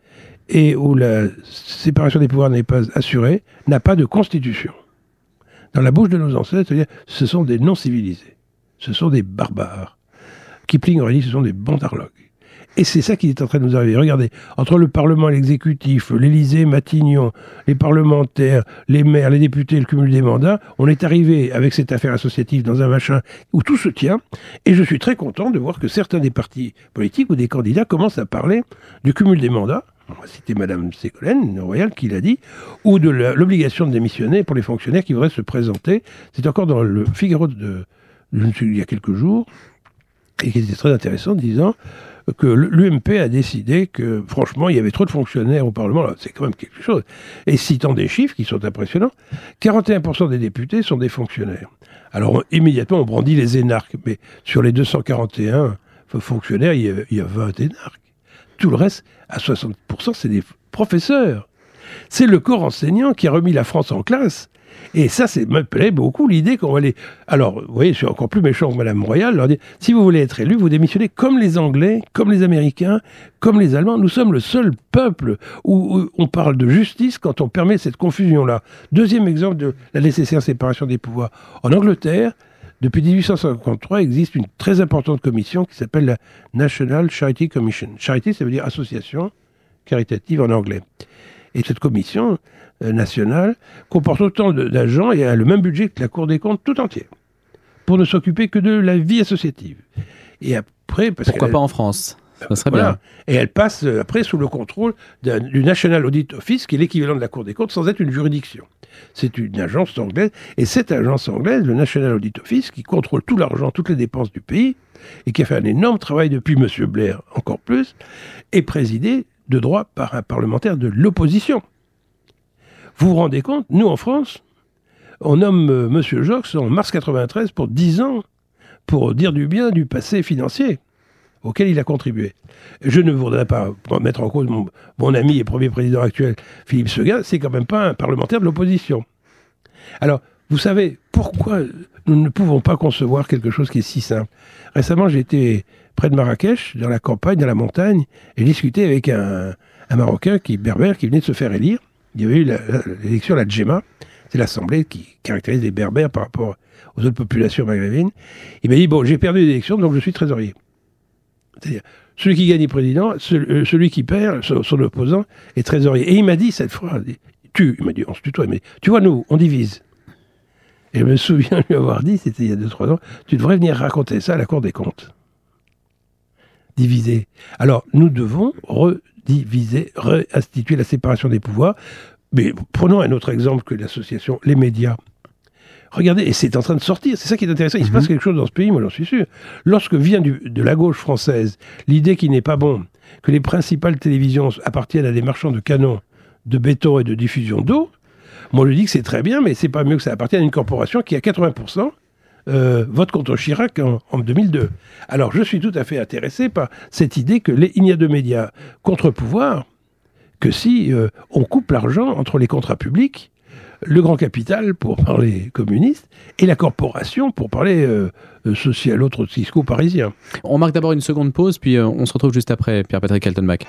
et où la séparation des pouvoirs n'est pas assurée, n'a pas de constitution. Dans la bouche de nos ancêtres, c'est-à-dire, ce sont des non-civilisés. Ce sont des barbares. Kipling aurait dit, ce sont des bandarlogues. Et c'est ça qui est en train de nous arriver. Regardez, entre le Parlement et l'exécutif, l'Élysée, Matignon, les parlementaires, les maires, les députés, le cumul des mandats, on est arrivé avec cette affaire associative dans un machin où tout se tient. Et je suis très content de voir que certains des partis politiques ou des candidats commencent à parler du cumul des mandats. On va citer Mme Ségolène Royal qui l'a dit, ou de la, l'obligation de démissionner pour les fonctionnaires qui voudraient se présenter. C'est encore dans le Figaro de, de, de il y a quelques jours, et qui était très intéressant, disant que l'U M P a décidé que, franchement, il y avait trop de fonctionnaires au Parlement. Là, c'est quand même quelque chose. Et citant des chiffres qui sont impressionnants, quarante et un pour cent des députés sont des fonctionnaires. Alors, on, immédiatement, on brandit les énarques. Mais sur les deux cent quarante et un fonctionnaires, il y a, il y a vingt énarques. Tout le reste, à soixante pour cent, c'est des professeurs. C'est le corps enseignant qui a remis la France en classe. Et ça, ça me plaît beaucoup, l'idée qu'on va aller... Alors, vous voyez, je suis encore plus méchant que Mme Royal, leur dire, si vous voulez être élu, vous démissionnez comme les Anglais, comme les Américains, comme les Allemands. Nous sommes le seul peuple où, où on parle de justice quand on permet cette confusion-là. Deuxième exemple de la nécessaire séparation des pouvoirs. En Angleterre, depuis dix-huit cent cinquante-trois, existe une très importante commission qui s'appelle la National Charity Commission. Charity, ça veut dire association caritative en anglais. Et cette commission euh, nationale comporte autant de, d'agents et a le même budget que la Cour des comptes tout entière, pour ne s'occuper que de la vie associative. Et après, parce Pourquoi pas en France ? Ça serait voilà. bien. Et elle passe euh, après sous le contrôle d'un, du National Audit Office, qui est l'équivalent de la Cour des comptes, sans être une juridiction. C'est une agence anglaise, et cette agence anglaise, le National Audit Office, qui contrôle tout l'argent, toutes les dépenses du pays, et qui a fait un énorme travail depuis M. Blair, encore plus, est présidée de droit par un parlementaire de l'opposition. Vous vous rendez compte, nous en France, on nomme euh, M. Jox en mars quatre-vingt-treize pour dix ans, pour dire du bien du passé financier auquel il a contribué. Je ne voudrais pas mettre en cause mon, mon ami et premier président actuel, Philippe Seguin, c'est quand même pas un parlementaire de l'opposition. Alors, vous savez, pourquoi nous ne pouvons pas concevoir quelque chose qui est si simple ? Récemment, j'étais près de Marrakech, dans la campagne, dans la montagne, et discuté avec un, un Marocain qui berbère, qui venait de se faire élire. Il y avait eu la, la, l'élection à la Djema, c'est l'assemblée qui caractérise les berbères par rapport aux autres populations maghrébines. Il m'a dit, bon, j'ai perdu l'élection, donc je suis trésorier. C'est-à-dire, celui qui gagne est président, celui qui perd, son opposant, est trésorier. Et il m'a dit cette phrase, tu, il m'a dit, on se tutoie, mais tu vois, nous, on divise. Et je me souviens lui avoir dit, c'était il y a deux trois ans, tu devrais venir raconter ça à la Cour des comptes. Diviser. Alors, nous devons rediviser, réinstituer la séparation des pouvoirs. Mais prenons un autre exemple que l'association Les Médias. regardez, et c'est en train de sortir, c'est ça qui est intéressant, il mm-hmm. se passe quelque chose dans ce pays, moi j'en suis sûr. Lorsque vient du, de la gauche française l'idée qu'il n'est pas bon que les principales télévisions appartiennent à des marchands de canons, de béton et de diffusion d'eau, moi je dis que c'est très bien, mais c'est pas mieux que ça appartienne à une corporation qui a quatre-vingts pour cent euh, vote contre Chirac en, en deux mille deux. Alors je suis tout à fait intéressé par cette idée que les, il n'y a de médias contre-pouvoir que si euh, on coupe l'argent entre les contrats publics, le grand capital, pour parler communiste, et la corporation, pour parler euh, social, autre cisco-parisien. On marque d'abord une seconde pause, puis euh, on se retrouve juste après, Pierre-Patrick Kaltenbach.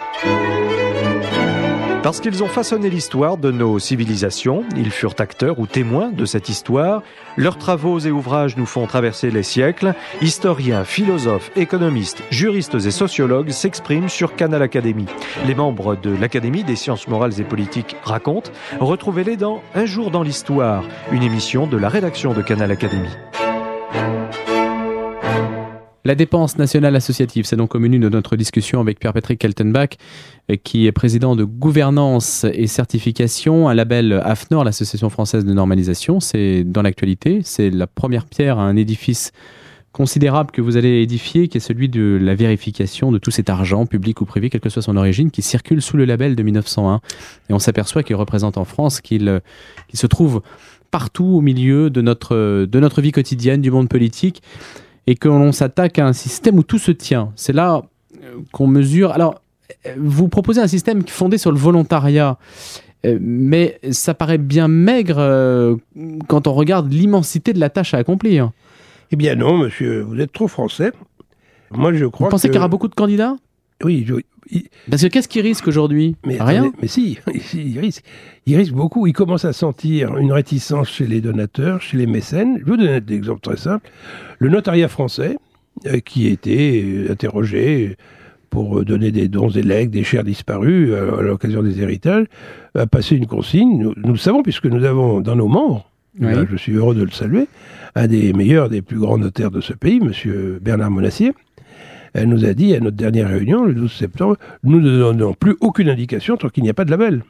Parce qu'ils ont façonné l'histoire de nos civilisations, ils furent acteurs ou témoins de cette histoire. Leurs travaux et ouvrages nous font traverser les siècles. Historiens, philosophes, économistes, juristes et sociologues s'expriment sur Canal Académie. Les membres de l'Académie des sciences morales et politiques racontent. Retrouvez-les dans Un jour dans l'histoire, une émission de la rédaction de Canal Académie. La dépense nationale associative, c'est donc au menu de notre discussion avec Pierre-Patrick Kaltenbach, qui est président de gouvernance et certification, un label A F N O R, l'Association française de normalisation. C'est dans l'actualité, c'est la première pierre à un édifice considérable que vous allez édifier, qui est celui de la vérification de tout cet argent, public ou privé, quelle que soit son origine, qui circule sous le label de mille neuf cent un. Et on s'aperçoit qu'il représente en France, qu'il, qu'il se trouve partout au milieu de notre, de notre vie quotidienne, du monde politique, et que l'on s'attaque à un système où tout se tient. C'est là qu'on mesure... Alors, vous proposez un système fondé sur le volontariat, mais ça paraît bien maigre quand on regarde l'immensité de la tâche à accomplir. Eh bien non, monsieur, vous êtes trop français. Moi, je crois Vous pensez que... qu'il y aura beaucoup de candidats ? Oui, je... Il... Parce que qu'est-ce qui risque aujourd'hui ? mais, Rien. attendez, mais si, il risque. Il risque beaucoup. Il commence à sentir une réticence chez les donateurs, chez les mécènes. Je vais vous donner des exemples très simples. Le notariat français, euh, qui était euh, interrogé pour donner des dons et legs, des chers disparus euh, à l'occasion des héritages, a passé une consigne. Nous, nous le savons puisque nous avons dans nos membres, oui. Là, je suis heureux de le saluer, un des meilleurs, des plus grands notaires de ce pays, monsieur Bernard Monassier. Elle nous a dit à notre dernière réunion, le douze septembre, nous ne donnons plus aucune indication tant qu'il n'y a pas de label.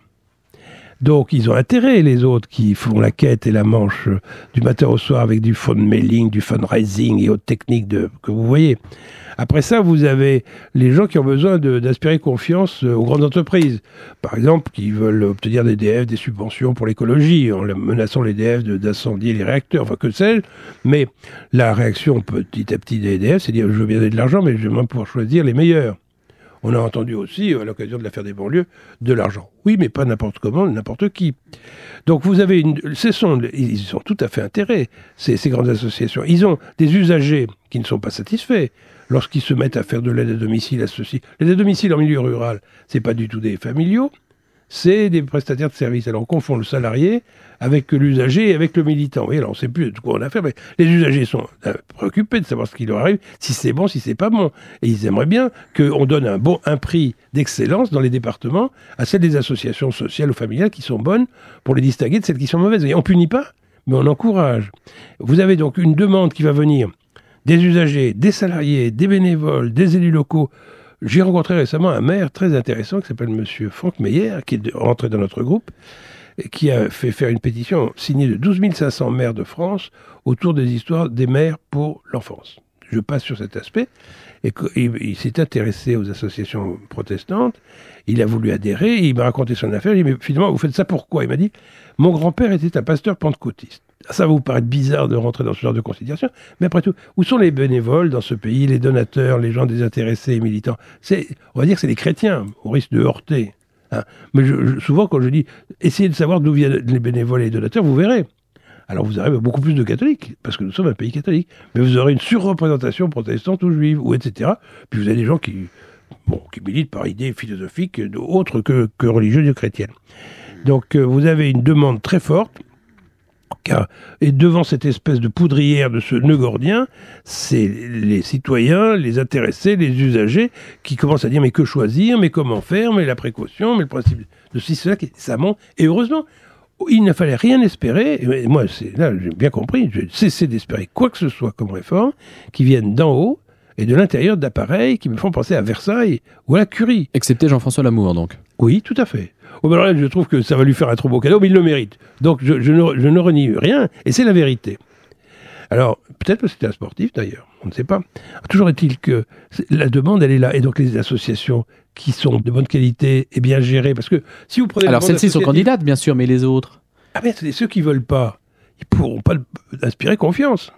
Donc ils ont intérêt, les autres qui font la quête et la manche du matin au soir avec du fund mailing, du fundraising et autres techniques de, que vous voyez. Après ça, vous avez les gens qui ont besoin de, d'inspirer confiance aux grandes entreprises. Par exemple, qui veulent obtenir des D F, des subventions pour l'écologie, en menaçant les D F de, d'incendier les réacteurs, enfin que sais-je. Mais la réaction petit à petit des D F, c'est de dire je veux bien donner de l'argent, mais je veux même pouvoir choisir les meilleurs. On a entendu aussi, à l'occasion de l'affaire des banlieues, de l'argent. Oui, mais pas n'importe comment, n'importe qui. Donc vous avez une... Ce sont, ils sont tout à fait intéressés, ces, ces grandes associations. Ils ont des usagers qui ne sont pas satisfaits lorsqu'ils se mettent à faire de l'aide à domicile à ceux-ci. L'aide à domicile en milieu rural, c'est pas du tout des familiaux, c'est des prestataires de services. Alors on confond le salarié avec l'usager et avec le militant. Oui, alors on ne sait plus de quoi on a affaire, mais les usagers sont préoccupés de savoir ce qui leur arrive, si c'est bon, si c'est pas bon. Et ils aimeraient bien qu'on donne un bon un prix d'excellence dans les départements à celles des associations sociales ou familiales qui sont bonnes pour les distinguer de celles qui sont mauvaises. Et on ne punit pas, mais on encourage. Vous avez donc une demande qui va venir des usagers, des salariés, des bénévoles, des élus locaux. J'ai rencontré récemment un maire très intéressant qui s'appelle monsieur Franck Meyer, qui est rentré dans notre groupe, et qui a fait faire une pétition signée de douze mille cinq cents maires de France autour des histoires des maires pour l'enfance. Je passe sur cet aspect. Et il, il s'est intéressé aux associations protestantes, il a voulu adhérer, il m'a raconté son affaire, il m'a dit, mais finalement, vous faites ça pourquoi ? Il m'a dit, mon grand-père était un pasteur pentecôtiste. Ça va vous paraître bizarre de rentrer dans ce genre de considération, mais après tout, où sont les bénévoles dans ce pays, les donateurs, les gens désintéressés et militants ? C'est, on va dire que c'est les chrétiens, au risque de heurter. Hein. Mais je, je, souvent, quand je dis, essayez de savoir d'où viennent les bénévoles et les donateurs, vous verrez. Alors vous aurez beaucoup plus de catholiques, parce que nous sommes un pays catholique, mais vous aurez une surreprésentation protestante ou juive, ou et cetera. Puis vous avez des gens qui, bon, qui militent par idées philosophiques autres que, que religieuses et chrétiennes. Donc euh, vous avez une demande très forte, car, et devant cette espèce de poudrière de ce nœud gordien, c'est les citoyens, les intéressés, les usagers qui commencent à dire mais que choisir, mais comment faire, mais la précaution, mais le principe de ceci, cela, ça monte. Et heureusement, il ne fallait rien espérer, et moi c'est, là j'ai bien compris, j'ai cessé d'espérer quoi que ce soit comme réforme, qui vienne d'en haut et de l'intérieur d'appareils qui me font penser à Versailles ou à la Curie. Excepté Jean-François Lamour donc. Oui, tout à fait. Oh, ben alors là, je trouve que ça va lui faire un trop beau cadeau, mais il le mérite. Donc je, je, ne, je ne renie rien, et c'est la vérité. Alors, peut-être parce que c'était un sportif d'ailleurs, on ne sait pas. Toujours est-il que la demande, elle est là. Et donc les associations qui sont de bonne qualité et bien gérées, parce que si vous prenez... Alors celles-ci sont candidates, bien sûr, mais les autres? Ah mais c'est ceux qui ne veulent pas, ils ne pourront pas inspirer confiance.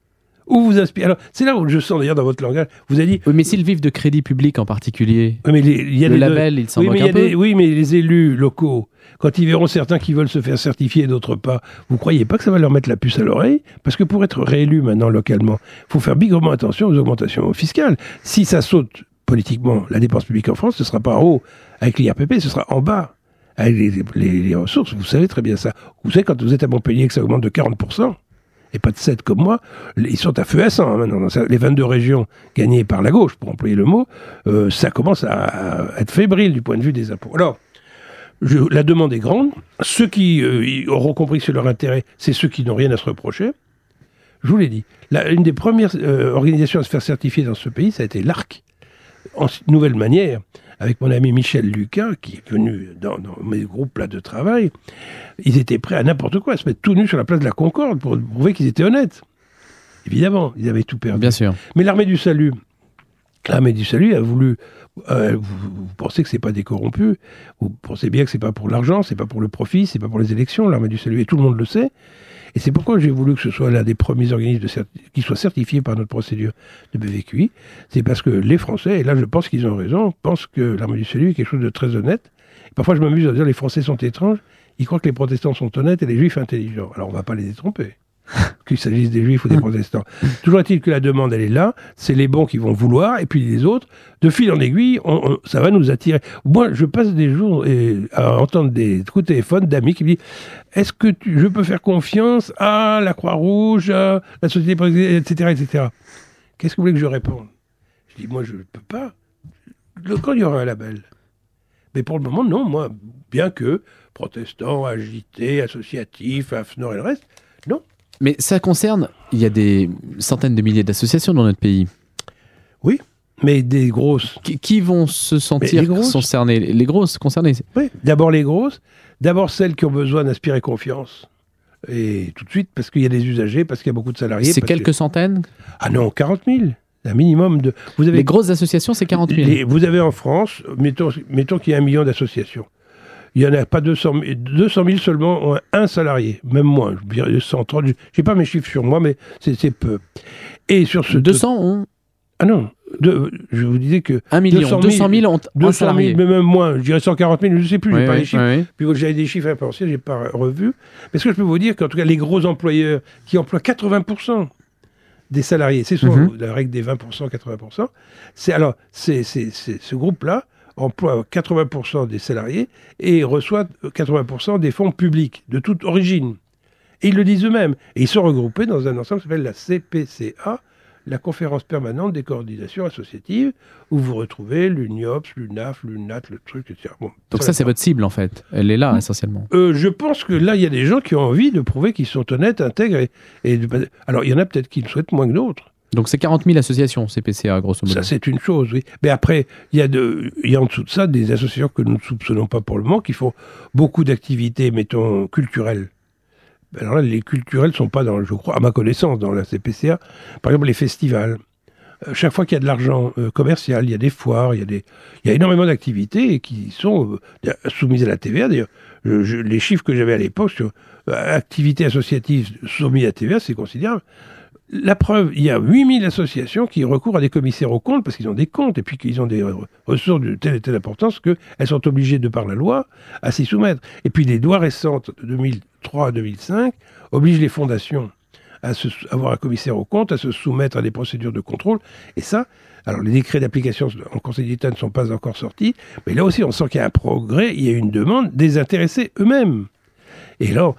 Ou vous inspirez... Alors, c'est là où je sens d'ailleurs dans votre langage, vous avez dit... Oui, mais s'ils vivent de crédit public en particulier, oui, mais les, il y a le des label, deux... il s'en oui, moque mais un peu. des... Oui, mais les élus locaux, quand ils verront certains qui veulent se faire certifier et d'autres pas, vous croyez pas que ça va leur mettre la puce à l'oreille? Parce que pour être réélu maintenant localement, il faut faire bigrement attention aux augmentations fiscales. Si ça saute politiquement, la dépense publique en France, ce ne sera pas en haut avec l'I R P P, ce sera en bas avec les, les, les ressources. Vous savez très bien ça. Vous savez, quand vous êtes à Montpellier, que ça augmente de quarante pour cent, et pas de sept comme moi, ils sont à feu à sang hein, maintenant. Les vingt-deux régions gagnées par la gauche, pour employer le mot, euh, ça commence à, à être fébrile du point de vue des impôts. Alors, je, la demande est grande. Ceux qui euh, auront compris que c'est leur intérêt, c'est ceux qui n'ont rien à se reprocher. Je vous l'ai dit. La, une des premières euh, organisations à se faire certifier dans ce pays, ça a été l'A R C. En nouvelle manière, avec mon ami Michel Lucas, qui est venu dans, dans mes groupes là de travail, ils étaient prêts à n'importe quoi, à se mettre tout nus sur la place de la Concorde pour prouver qu'ils étaient honnêtes. Évidemment, ils avaient tout perdu. Bien sûr. Mais l'armée du salut, l'armée du salut a voulu... Euh, vous, vous pensez que c'est pas des corrompus, vous pensez bien que c'est pas pour l'argent, c'est pas pour le profit, c'est pas pour les élections, l'armée du salut, et tout le monde le sait. Et c'est pourquoi j'ai voulu que ce soit l'un des premiers organismes de certi- qui soit certifié par notre procédure de B V Q I. C'est parce que les Français, et là je pense qu'ils ont raison, pensent que l'armée du salut est quelque chose de très honnête. Et parfois je m'amuse à dire les Français sont étranges, ils croient que les protestants sont honnêtes et les juifs intelligents. Alors on ne va pas les détromper, qu'il s'agisse des juifs ou des protestants. Toujours est-il que la demande elle est là, c'est les bons qui vont vouloir, et puis les autres, de fil en aiguille, on, on, ça va nous attirer. Moi je passe des jours et, à entendre des coups de téléphone d'amis qui me disent est-ce que tu, je peux faire confiance à la Croix-Rouge, à la Société, et cetera, et cetera. Qu'est-ce que vous voulez que je réponde? Je dis, moi, je ne peux pas. Le, quand il y aura un label. Mais pour le moment, non. Moi, bien que protestants, agités, associatifs, A F N O R et le reste, non. Mais ça concerne, il y a des centaines de milliers d'associations dans notre pays. Oui, mais des grosses. Qui, qui vont se sentir concernées? Les grosses concernées? Oui, d'abord les grosses. D'abord celles qui ont besoin d'inspirer confiance. Et tout de suite, parce qu'il y a des usagers, parce qu'il y a beaucoup de salariés. C'est quelques que... centaines? Ah non, quarante mille. Un minimum de... Vous avez... Les grosses associations, c'est quarante mille. Les... Vous avez en France, mettons, mettons qu'il y a un million d'associations. Il n'y en a pas deux cent mille, deux cent mille seulement ont un salarié, même moins. Je dirais cent trente. Je n'ai pas mes chiffres sur moi, mais c'est, c'est peu. Et sur ce... deux cents ont... Ah non, de, je vous disais que... un million, deux cent mille ont un salarié. Mais même moins, je dirais cent quarante mille, je ne sais plus, oui, je n'ai pas oui, les chiffres. Oui. Puis j'avais des chiffres importants, je n'ai pas revu. Mais ce que je peux vous dire, qu'en tout cas, les gros employeurs qui emploient quatre-vingts pour cent des salariés, c'est souvent mm-hmm. la règle des vingt pour cent, quatre-vingts pour cent, c'est, alors, c'est, c'est, c'est, ce groupe-là emploie quatre-vingts pour cent des salariés et reçoit quatre-vingts pour cent des fonds publics, de toute origine. Et ils le disent eux-mêmes. Et ils sont regroupés dans un ensemble qui s'appelle la C P C A, la conférence permanente des coordinations associatives, où vous retrouvez l'UNIOPS, l'UNAF, l'UNAT, le truc, et cetera. Bon, donc ça, ça c'est votre cible, en fait. Elle est là, mmh. essentiellement. Euh, je pense que là, il y a des gens qui ont envie de prouver qu'ils sont honnêtes, intègres. Et, et de... Alors, il y en a peut-être qui le souhaitent moins que d'autres. Donc c'est quarante mille associations, C P C A, grosso modo. Ça, c'est une chose, oui. Mais après, il y a, de... il y a en dessous de ça des associations que nous ne soupçonnons pas pour le moment, qui font beaucoup d'activités, mettons, culturelles. Alors là, les culturels ne sont pas, dans, je crois, à ma connaissance, dans la C P C A. Par exemple, les festivals. Euh, chaque fois qu'il y a de l'argent euh, commercial, il y a des foires, il y a, des, il y a énormément d'activités qui sont euh, soumises à la T V A. D'ailleurs, je, je, les chiffres que j'avais à l'époque sur euh, activités associatives soumises à la T V A, c'est considérable. La preuve, il y a huit mille associations qui recourent à des commissaires aux comptes parce qu'ils ont des comptes et puis qu'ils ont des ressources de telle et telle importance qu'elles sont obligées, de par la loi, à s'y soumettre. Et puis les lois récentes de deux mille trois à deux mille cinq obligent les fondations à se, avoir un commissaire aux comptes, à se soumettre à des procédures de contrôle. Et ça, alors les décrets d'application en Conseil d'État ne sont pas encore sortis, mais là aussi on sent qu'il y a un progrès, il y a une demande des intéressés eux-mêmes. Et alors,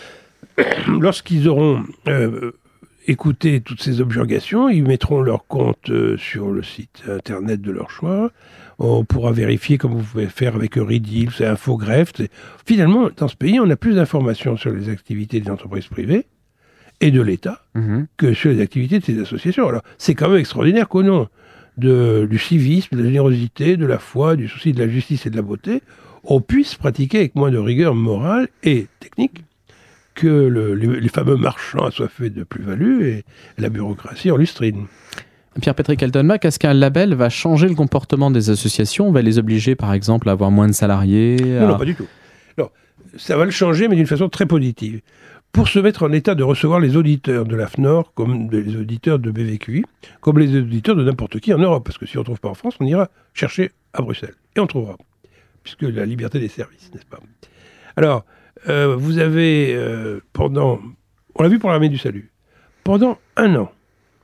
lorsqu'ils auront... Euh, écouter toutes ces objurgations, ils mettront leur compte euh, sur le site internet de leur choix. On pourra vérifier comme vous pouvez faire avec Eurydice, c'est Infogreffe. C'est... Finalement, dans ce pays, on a plus d'informations sur les activités des entreprises privées et de l'État mmh. que sur les activités de ces associations. Alors, c'est quand même extraordinaire qu'au nom de, du civisme, de la générosité, de la foi, du souci de la justice et de la beauté, on puisse pratiquer avec moins de rigueur morale et technique que le, les, les fameux marchands assoiffés de plus-value et la bureaucratie en lustrine. Pierre-Patrick Elton-Mac, est-ce qu'un label va changer le comportement des associations ? On va les obliger, par exemple, à avoir moins de salariés à... Non, non, pas du tout. Non, ça va le changer, mais d'une façon très positive. Pour se mettre en état de recevoir les auditeurs de l'A F N O R, comme les auditeurs de B V Q I, comme les auditeurs de n'importe qui en Europe. Parce que si on ne trouve pas en France, on ira chercher à Bruxelles. Et on trouvera. Puisque la liberté des services, n'est-ce pas ? Alors, euh, vous avez, euh, pendant... On l'a vu pour l'Armée du Salut. Pendant un an,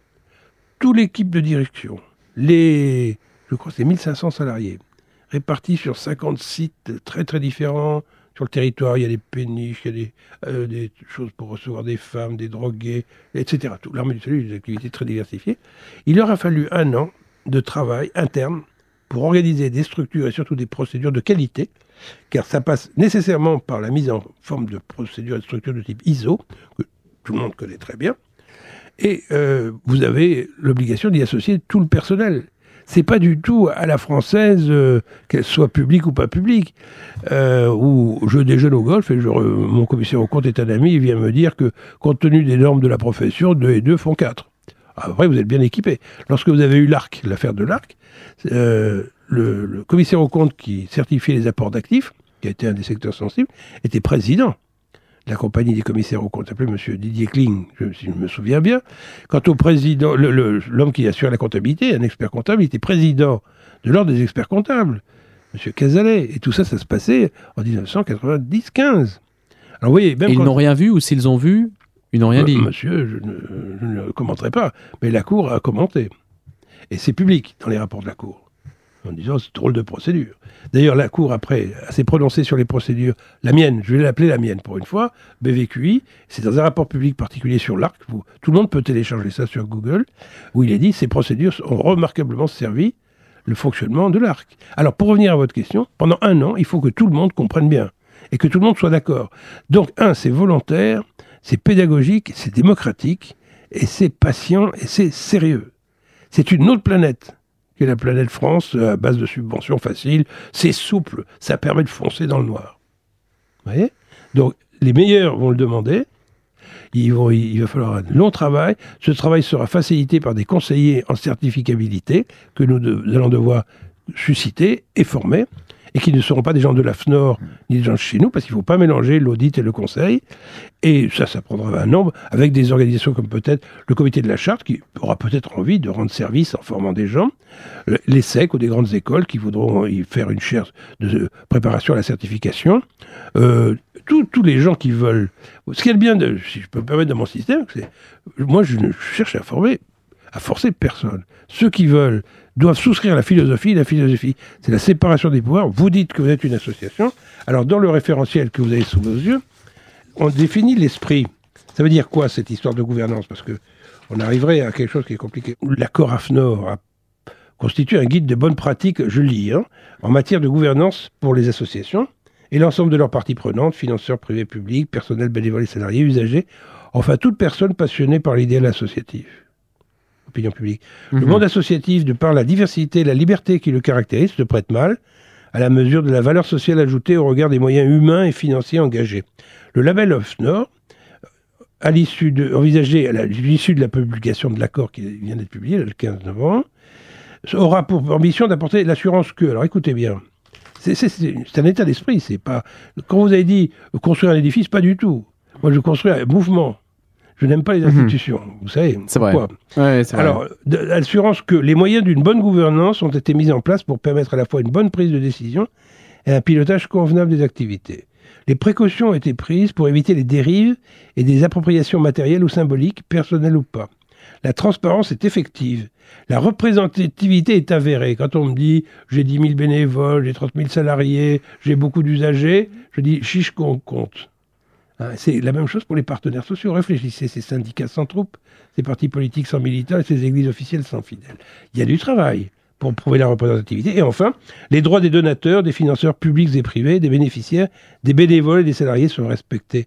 toute l'équipe de direction, les... Je crois que c'est mille cinq cents salariés, répartis sur cinquante sites très très différents. Sur le territoire, il y a des péniches, il y a des, euh, des choses pour recevoir des femmes, des drogués, et cetera. Tout. L'Armée du Salut, des activités très diversifiées. Il leur a fallu un an de travail interne pour organiser des structures et surtout des procédures de qualité, car ça passe nécessairement par la mise en forme de procédures et de structures de type I S O, que tout le monde connaît très bien, et euh, vous avez l'obligation d'y associer tout le personnel. C'est pas du tout à la française, euh, qu'elle soit publique ou pas publique, euh, où je déjeune au golf et je, mon commissaire aux comptes est un ami, il vient me dire que, compte tenu des normes de la profession, deux et deux font quatre. Après, vous êtes bien équipé. Lorsque vous avez eu l'Arc, l'affaire de l'Arc, euh, le, le commissaire aux comptes qui certifiait les apports d'actifs, qui a été un des secteurs sensibles, était président de la compagnie des commissaires aux comptes, s'appelait M. Didier Kling, je, si je me souviens bien. Quant au président, le, le, l'homme qui assure la comptabilité, un expert comptable, il était président de l'ordre des experts comptables, M. Cazalet. Et tout ça, ça se passait en dix-neuf cent quatre-vingt-dix quinze. Alors, vous voyez, même Et ils quand... n'ont rien vu, ou s'ils ont vu, ils n'ont rien euh, dit. Monsieur, je ne, je ne commenterai pas, mais la Cour a commenté. Et c'est public dans les rapports de la Cour, en disant c'est drôle de procédure. D'ailleurs, la Cour, après, s'est prononcée sur les procédures, la mienne, je vais l'appeler la mienne pour une fois, B V Q I, c'est dans un rapport public particulier sur l'Arc, où tout le monde peut télécharger ça sur Google, où il est dit ces procédures ont remarquablement servi le fonctionnement de l'Arc. Alors, pour revenir à votre question, pendant un an, il faut que tout le monde comprenne bien, et que tout le monde soit d'accord. Donc, un, c'est volontaire, c'est pédagogique, c'est démocratique, et c'est patient, et c'est sérieux. C'est une autre planète que la planète France, à base de subventions faciles. C'est souple, ça permet de foncer dans le noir. Vous voyez ? Donc, les meilleurs vont le demander. Ils vont, il va falloir un long travail. Ce travail sera facilité par des conseillers en certificabilité que nous, de, nous allons devoir susciter et former, et qui ne seront pas des gens de l'A F N O R ni des gens de chez nous, parce qu'il ne faut pas mélanger l'audit et le conseil. Et ça, ça prendra un nombre, avec des organisations comme peut-être le comité de la charte, qui aura peut-être envie de rendre service en formant des gens, les S E C ou des grandes écoles qui voudront y faire une chaire de préparation à la certification, euh, tous les gens qui veulent... Ce qui est le bien, de, si je peux me permettre, de mon système, c'est moi, je ne cherche à former, à forcer personne. Ceux qui veulent doivent souscrire à la philosophie. La philosophie, c'est la séparation des pouvoirs. Vous dites que vous êtes une association. Alors, dans le référentiel que vous avez sous vos yeux, on définit l'esprit. Ça veut dire quoi, cette histoire de gouvernance ? Parce que on arriverait à quelque chose qui est compliqué. L'accord A F N O R a constitué un guide de bonnes pratiques, je lis, hein, en matière de gouvernance pour les associations et l'ensemble de leurs parties prenantes, financeurs privés, publics, personnel, bénévoles et salariés, usagers, enfin toute personne passionnée par l'idéal associatif. Opinion publique. Mmh. Le monde associatif, de par la diversité et la liberté qui le caractérise, se prête mal à la mesure de la valeur sociale ajoutée au regard des moyens humains et financiers engagés. Le label A F N O R, à l'issue de, envisagé à l'issue de la publication de l'accord qui vient d'être publié, le quinze novembre, aura pour ambition d'apporter l'assurance que, alors écoutez bien, c'est, c'est, c'est, c'est un état d'esprit, c'est pas... Quand vous avez dit construire un édifice, pas du tout. Moi, je construis un mouvement. Je n'aime pas les institutions, mmh. vous savez. C'est pourquoi vrai. Ouais, c'est Alors, vrai. De, l'assurance que les moyens d'une bonne gouvernance ont été mis en place pour permettre à la fois une bonne prise de décision et un pilotage convenable des activités. Les précautions ont été prises pour éviter les dérives et des appropriations matérielles ou symboliques, personnelles ou pas. La transparence est effective. La représentativité est avérée. Quand on me dit « j'ai dix mille bénévoles, j'ai trente mille salariés, j'ai beaucoup d'usagers », je dis « chiche qu'on compte ». C'est la même chose pour les partenaires sociaux. Réfléchissez, ces syndicats sans troupes, ces partis politiques sans militants et ces églises officielles sans fidèles. Il y a du travail pour prouver la représentativité. Et enfin, les droits des donateurs, des financeurs publics et privés, des bénéficiaires, des bénévoles et des salariés sont respectés.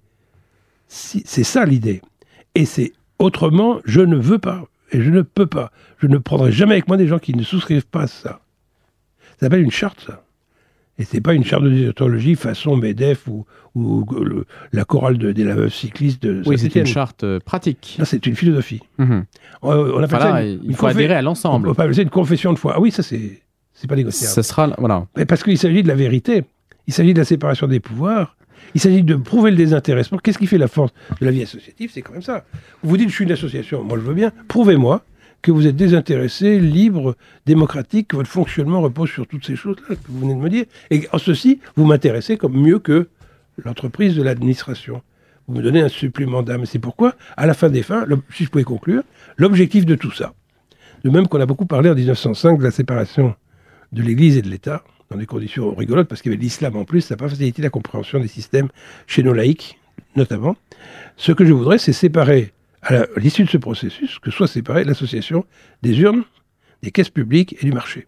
C'est ça l'idée. Et c'est autrement, je ne veux pas. Et je ne peux pas. Je ne prendrai jamais avec moi des gens qui ne souscrivent pas à ça. Ça s'appelle une charte, ça. Et c'est pas une charte de déontologie façon MEDEF ou, ou le, la chorale de, de la veuve cycliste de Oui, c'est Saint-Étienne. une charte euh, pratique. Là, c'est une philosophie. Mm-hmm. On, on appelle Voilà, ça une, il une faut confé- adhérer à l'ensemble. On peut appeler ça une confession de foi. Ah oui, ça, c'est, c'est pas négociable. Ce sera, voilà. Mais parce qu'il s'agit de la vérité. Il s'agit de la séparation des pouvoirs. Il s'agit de prouver le désintéressement. Qu'est-ce qui fait la force de la vie associative? C'est quand même ça. Vous dites, je suis une association. Moi, je veux bien. Prouvez-moi que vous êtes désintéressé, libre, démocratique, que votre fonctionnement repose sur toutes ces choses-là que vous venez de me dire. Et en ceci, vous m'intéressez comme mieux que l'entreprise de l'administration. Vous me donnez un supplément d'âme. C'est pourquoi, à la fin des fins, le, si je pouvais conclure, l'objectif de tout ça, de même qu'on a beaucoup parlé en dix-neuf cent cinq de la séparation de l'Église et de l'État, dans des conditions rigolotes, parce qu'il y avait l'islam en plus, ça n'a pas facilité la compréhension des systèmes chez nos laïcs, notamment. Ce que je voudrais, c'est séparer, à, la, à l'issue de ce processus, que soit séparée l'association des urnes, des caisses publiques et du marché.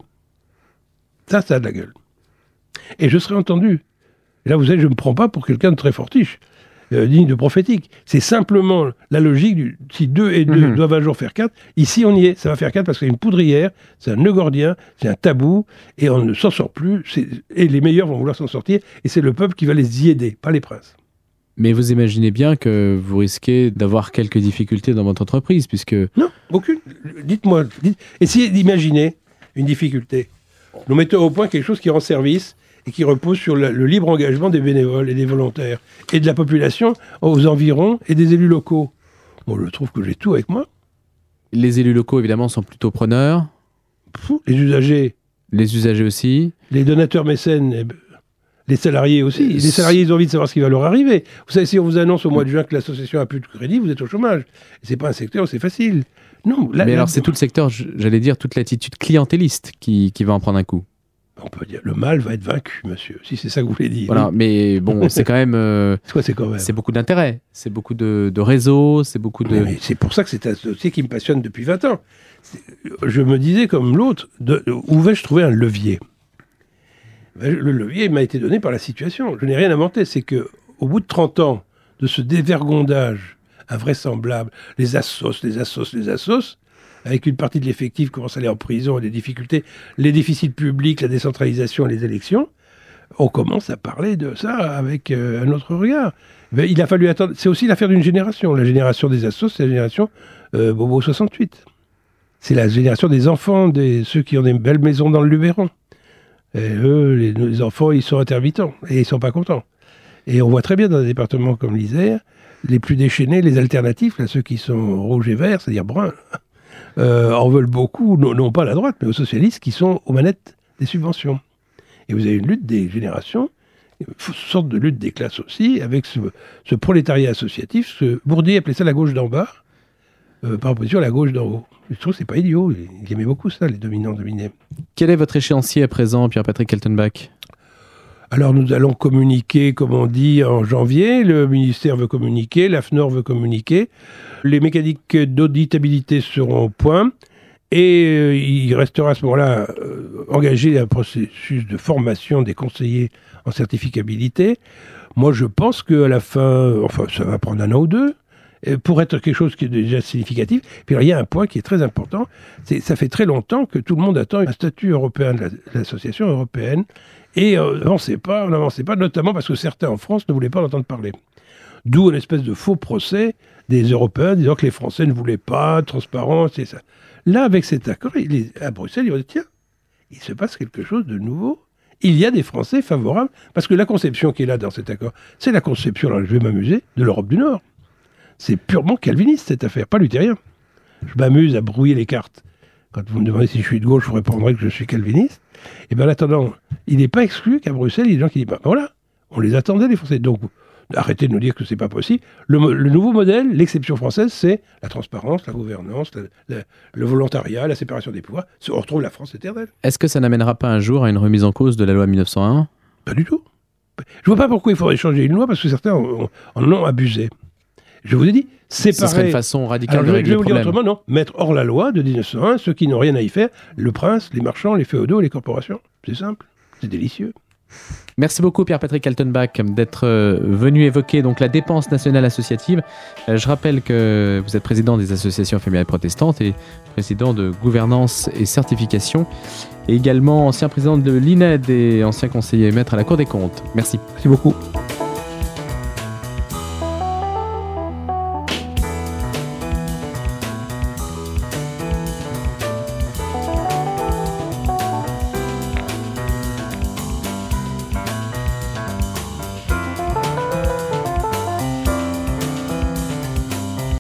Ça, ça a de la gueule. Et je serai entendu. Et là, vous savez, je ne me prends pas pour quelqu'un de très fortiche, euh, digne de prophétique. C'est simplement la logique du si deux et deux mmh. doivent un jour faire quatre, ici on y est, ça va faire quatre parce que c'est une poudrière, c'est un nœud gordien, c'est un tabou, et on ne s'en sort plus, c'est, et les meilleurs vont vouloir s'en sortir, et c'est le peuple qui va les y aider, pas les princes. Mais vous imaginez bien que vous risquez d'avoir quelques difficultés dans votre entreprise, puisque... Non, aucune. Dites-moi, dites, essayez d'imaginer une difficulté. Nous mettons au point quelque chose qui rend service et qui repose sur le, le libre engagement des bénévoles et des volontaires, et de la population aux environs et des élus locaux. Bon, je trouve que j'ai tout avec moi. Les élus locaux, évidemment, sont plutôt preneurs. Pfff, les usagers. Les usagers aussi. Les donateurs mécènes, eh ben, les salariés aussi. Les salariés, ils ont envie de savoir ce qui va leur arriver. Vous savez, si on vous annonce au mois de juin que l'association a plus de crédit, vous êtes au chômage. Et c'est pas un secteur où c'est facile. Non. Là, Mais là, alors, c'est tout le secteur, j'allais dire, toute l'attitude clientéliste qui, qui va en prendre un coup. On peut dire, le mal va être vaincu, monsieur, si c'est ça que vous voulez dire. Voilà, oui. Mais bon, c'est quand même... Euh, c'est quoi, c'est quand même C'est beaucoup d'intérêt, c'est beaucoup de, de réseaux, c'est beaucoup de... Mais, mais c'est pour ça que c'est un dossier qui me passionne depuis vingt ans. C'est, je me disais, comme l'autre, de, où vais-je trouver un levier? Le levier m'a été donné par la situation. Je n'ai rien inventé. C'est qu'au bout de trente ans de ce dévergondage invraisemblable, les assos, les assos, les assos, avec une partie de l'effectif qui commence à aller en prison, des difficultés, les déficits publics, la décentralisation, les élections, on commence à parler de ça avec euh, un autre regard. Mais il a fallu attendre. C'est aussi l'affaire d'une génération. La génération des assos, c'est la génération euh, Bobo soixante-huit. C'est la génération des enfants, des, ceux qui ont des belles maisons dans le Luberon. Et eux, les, les enfants, ils sont intermittents et ils ne sont pas contents. Et on voit très bien dans des départements comme l'Isère, les plus déchaînés, les alternatifs, là, ceux qui sont rouges et verts, c'est-à-dire bruns, euh, en veulent beaucoup, non, non pas à la droite, mais aux socialistes qui sont aux manettes des subventions. Et vous avez une lutte des générations, une sorte de lutte des classes aussi, avec ce, ce prolétariat associatif. Ce Bourdieu appelait ça la gauche d'en bas, euh, par opposition à la gauche d'en haut. Je trouve que c'est pas idiot. Il aimait beaucoup ça, les dominants dominés. Quel est votre échéancier à présent, Pierre-Patrick Keltenbach ? Alors nous allons communiquer, comme on dit, en janvier. Le ministère veut communiquer, l'AFNOR veut communiquer. Les mécaniques d'auditabilité seront au point. Et euh, il restera à ce moment-là euh, engagé un processus de formation des conseillers en certificabilité. Moi, je pense qu'à la fin, enfin, ça va prendre un an ou deux, pour être quelque chose qui est déjà significatif. Puis alors, il y a un point qui est très important, c'est ça fait très longtemps que tout le monde attend un statut européen de, la, de l'association européenne, et on n'avançait pas, on n'avançait pas, notamment parce que certains en France ne voulaient pas en entendre parler. D'où une espèce de faux procès des Européens disant que les Français ne voulaient pas de transparence et ça. Là, avec cet accord, il est, à Bruxelles, ils vont dire, tiens, il se passe quelque chose de nouveau. Il y a des Français favorables, parce que la conception qui est là dans cet accord, c'est la conception, alors je vais m'amuser, de l'Europe du Nord. C'est purement calviniste, cette affaire, pas luthérien. Je m'amuse à brouiller les cartes. Quand vous me demandez si je suis de gauche, je vous répondrai que je suis calviniste. Et bien en attendant, il n'est pas exclu qu'à Bruxelles, il y a des gens qui disent, ben voilà, on les attendait, les Français. Donc, arrêtez de nous dire que c'est pas possible. Le, le nouveau modèle, l'exception française, c'est la transparence, la gouvernance, la, la, le volontariat, la séparation des pouvoirs. On retrouve la France éternelle. Est-ce que ça n'amènera pas un jour à une remise en cause de la loi mille neuf cent un ? Pas du tout. Je vois pas pourquoi il faudrait changer une loi, parce que certains en, en ont abusé. Je vous ai dit, séparer... Ce serait une façon radicale Alors, de régler le problème. Je vais vous dire problème. autrement, non. Mettre hors la loi de dix-neuf cent un ceux qui n'ont rien à y faire, le prince, les marchands, les féodaux, les corporations. C'est simple, c'est délicieux. Merci beaucoup Pierre-Patrick Kaltenbach d'être venu évoquer donc la dépense nationale associative. Je rappelle que vous êtes président des associations familiales protestantes et président de gouvernance et certification, et également ancien président de l'I N E D et ancien conseiller maître à la Cour des comptes. Merci. Merci beaucoup.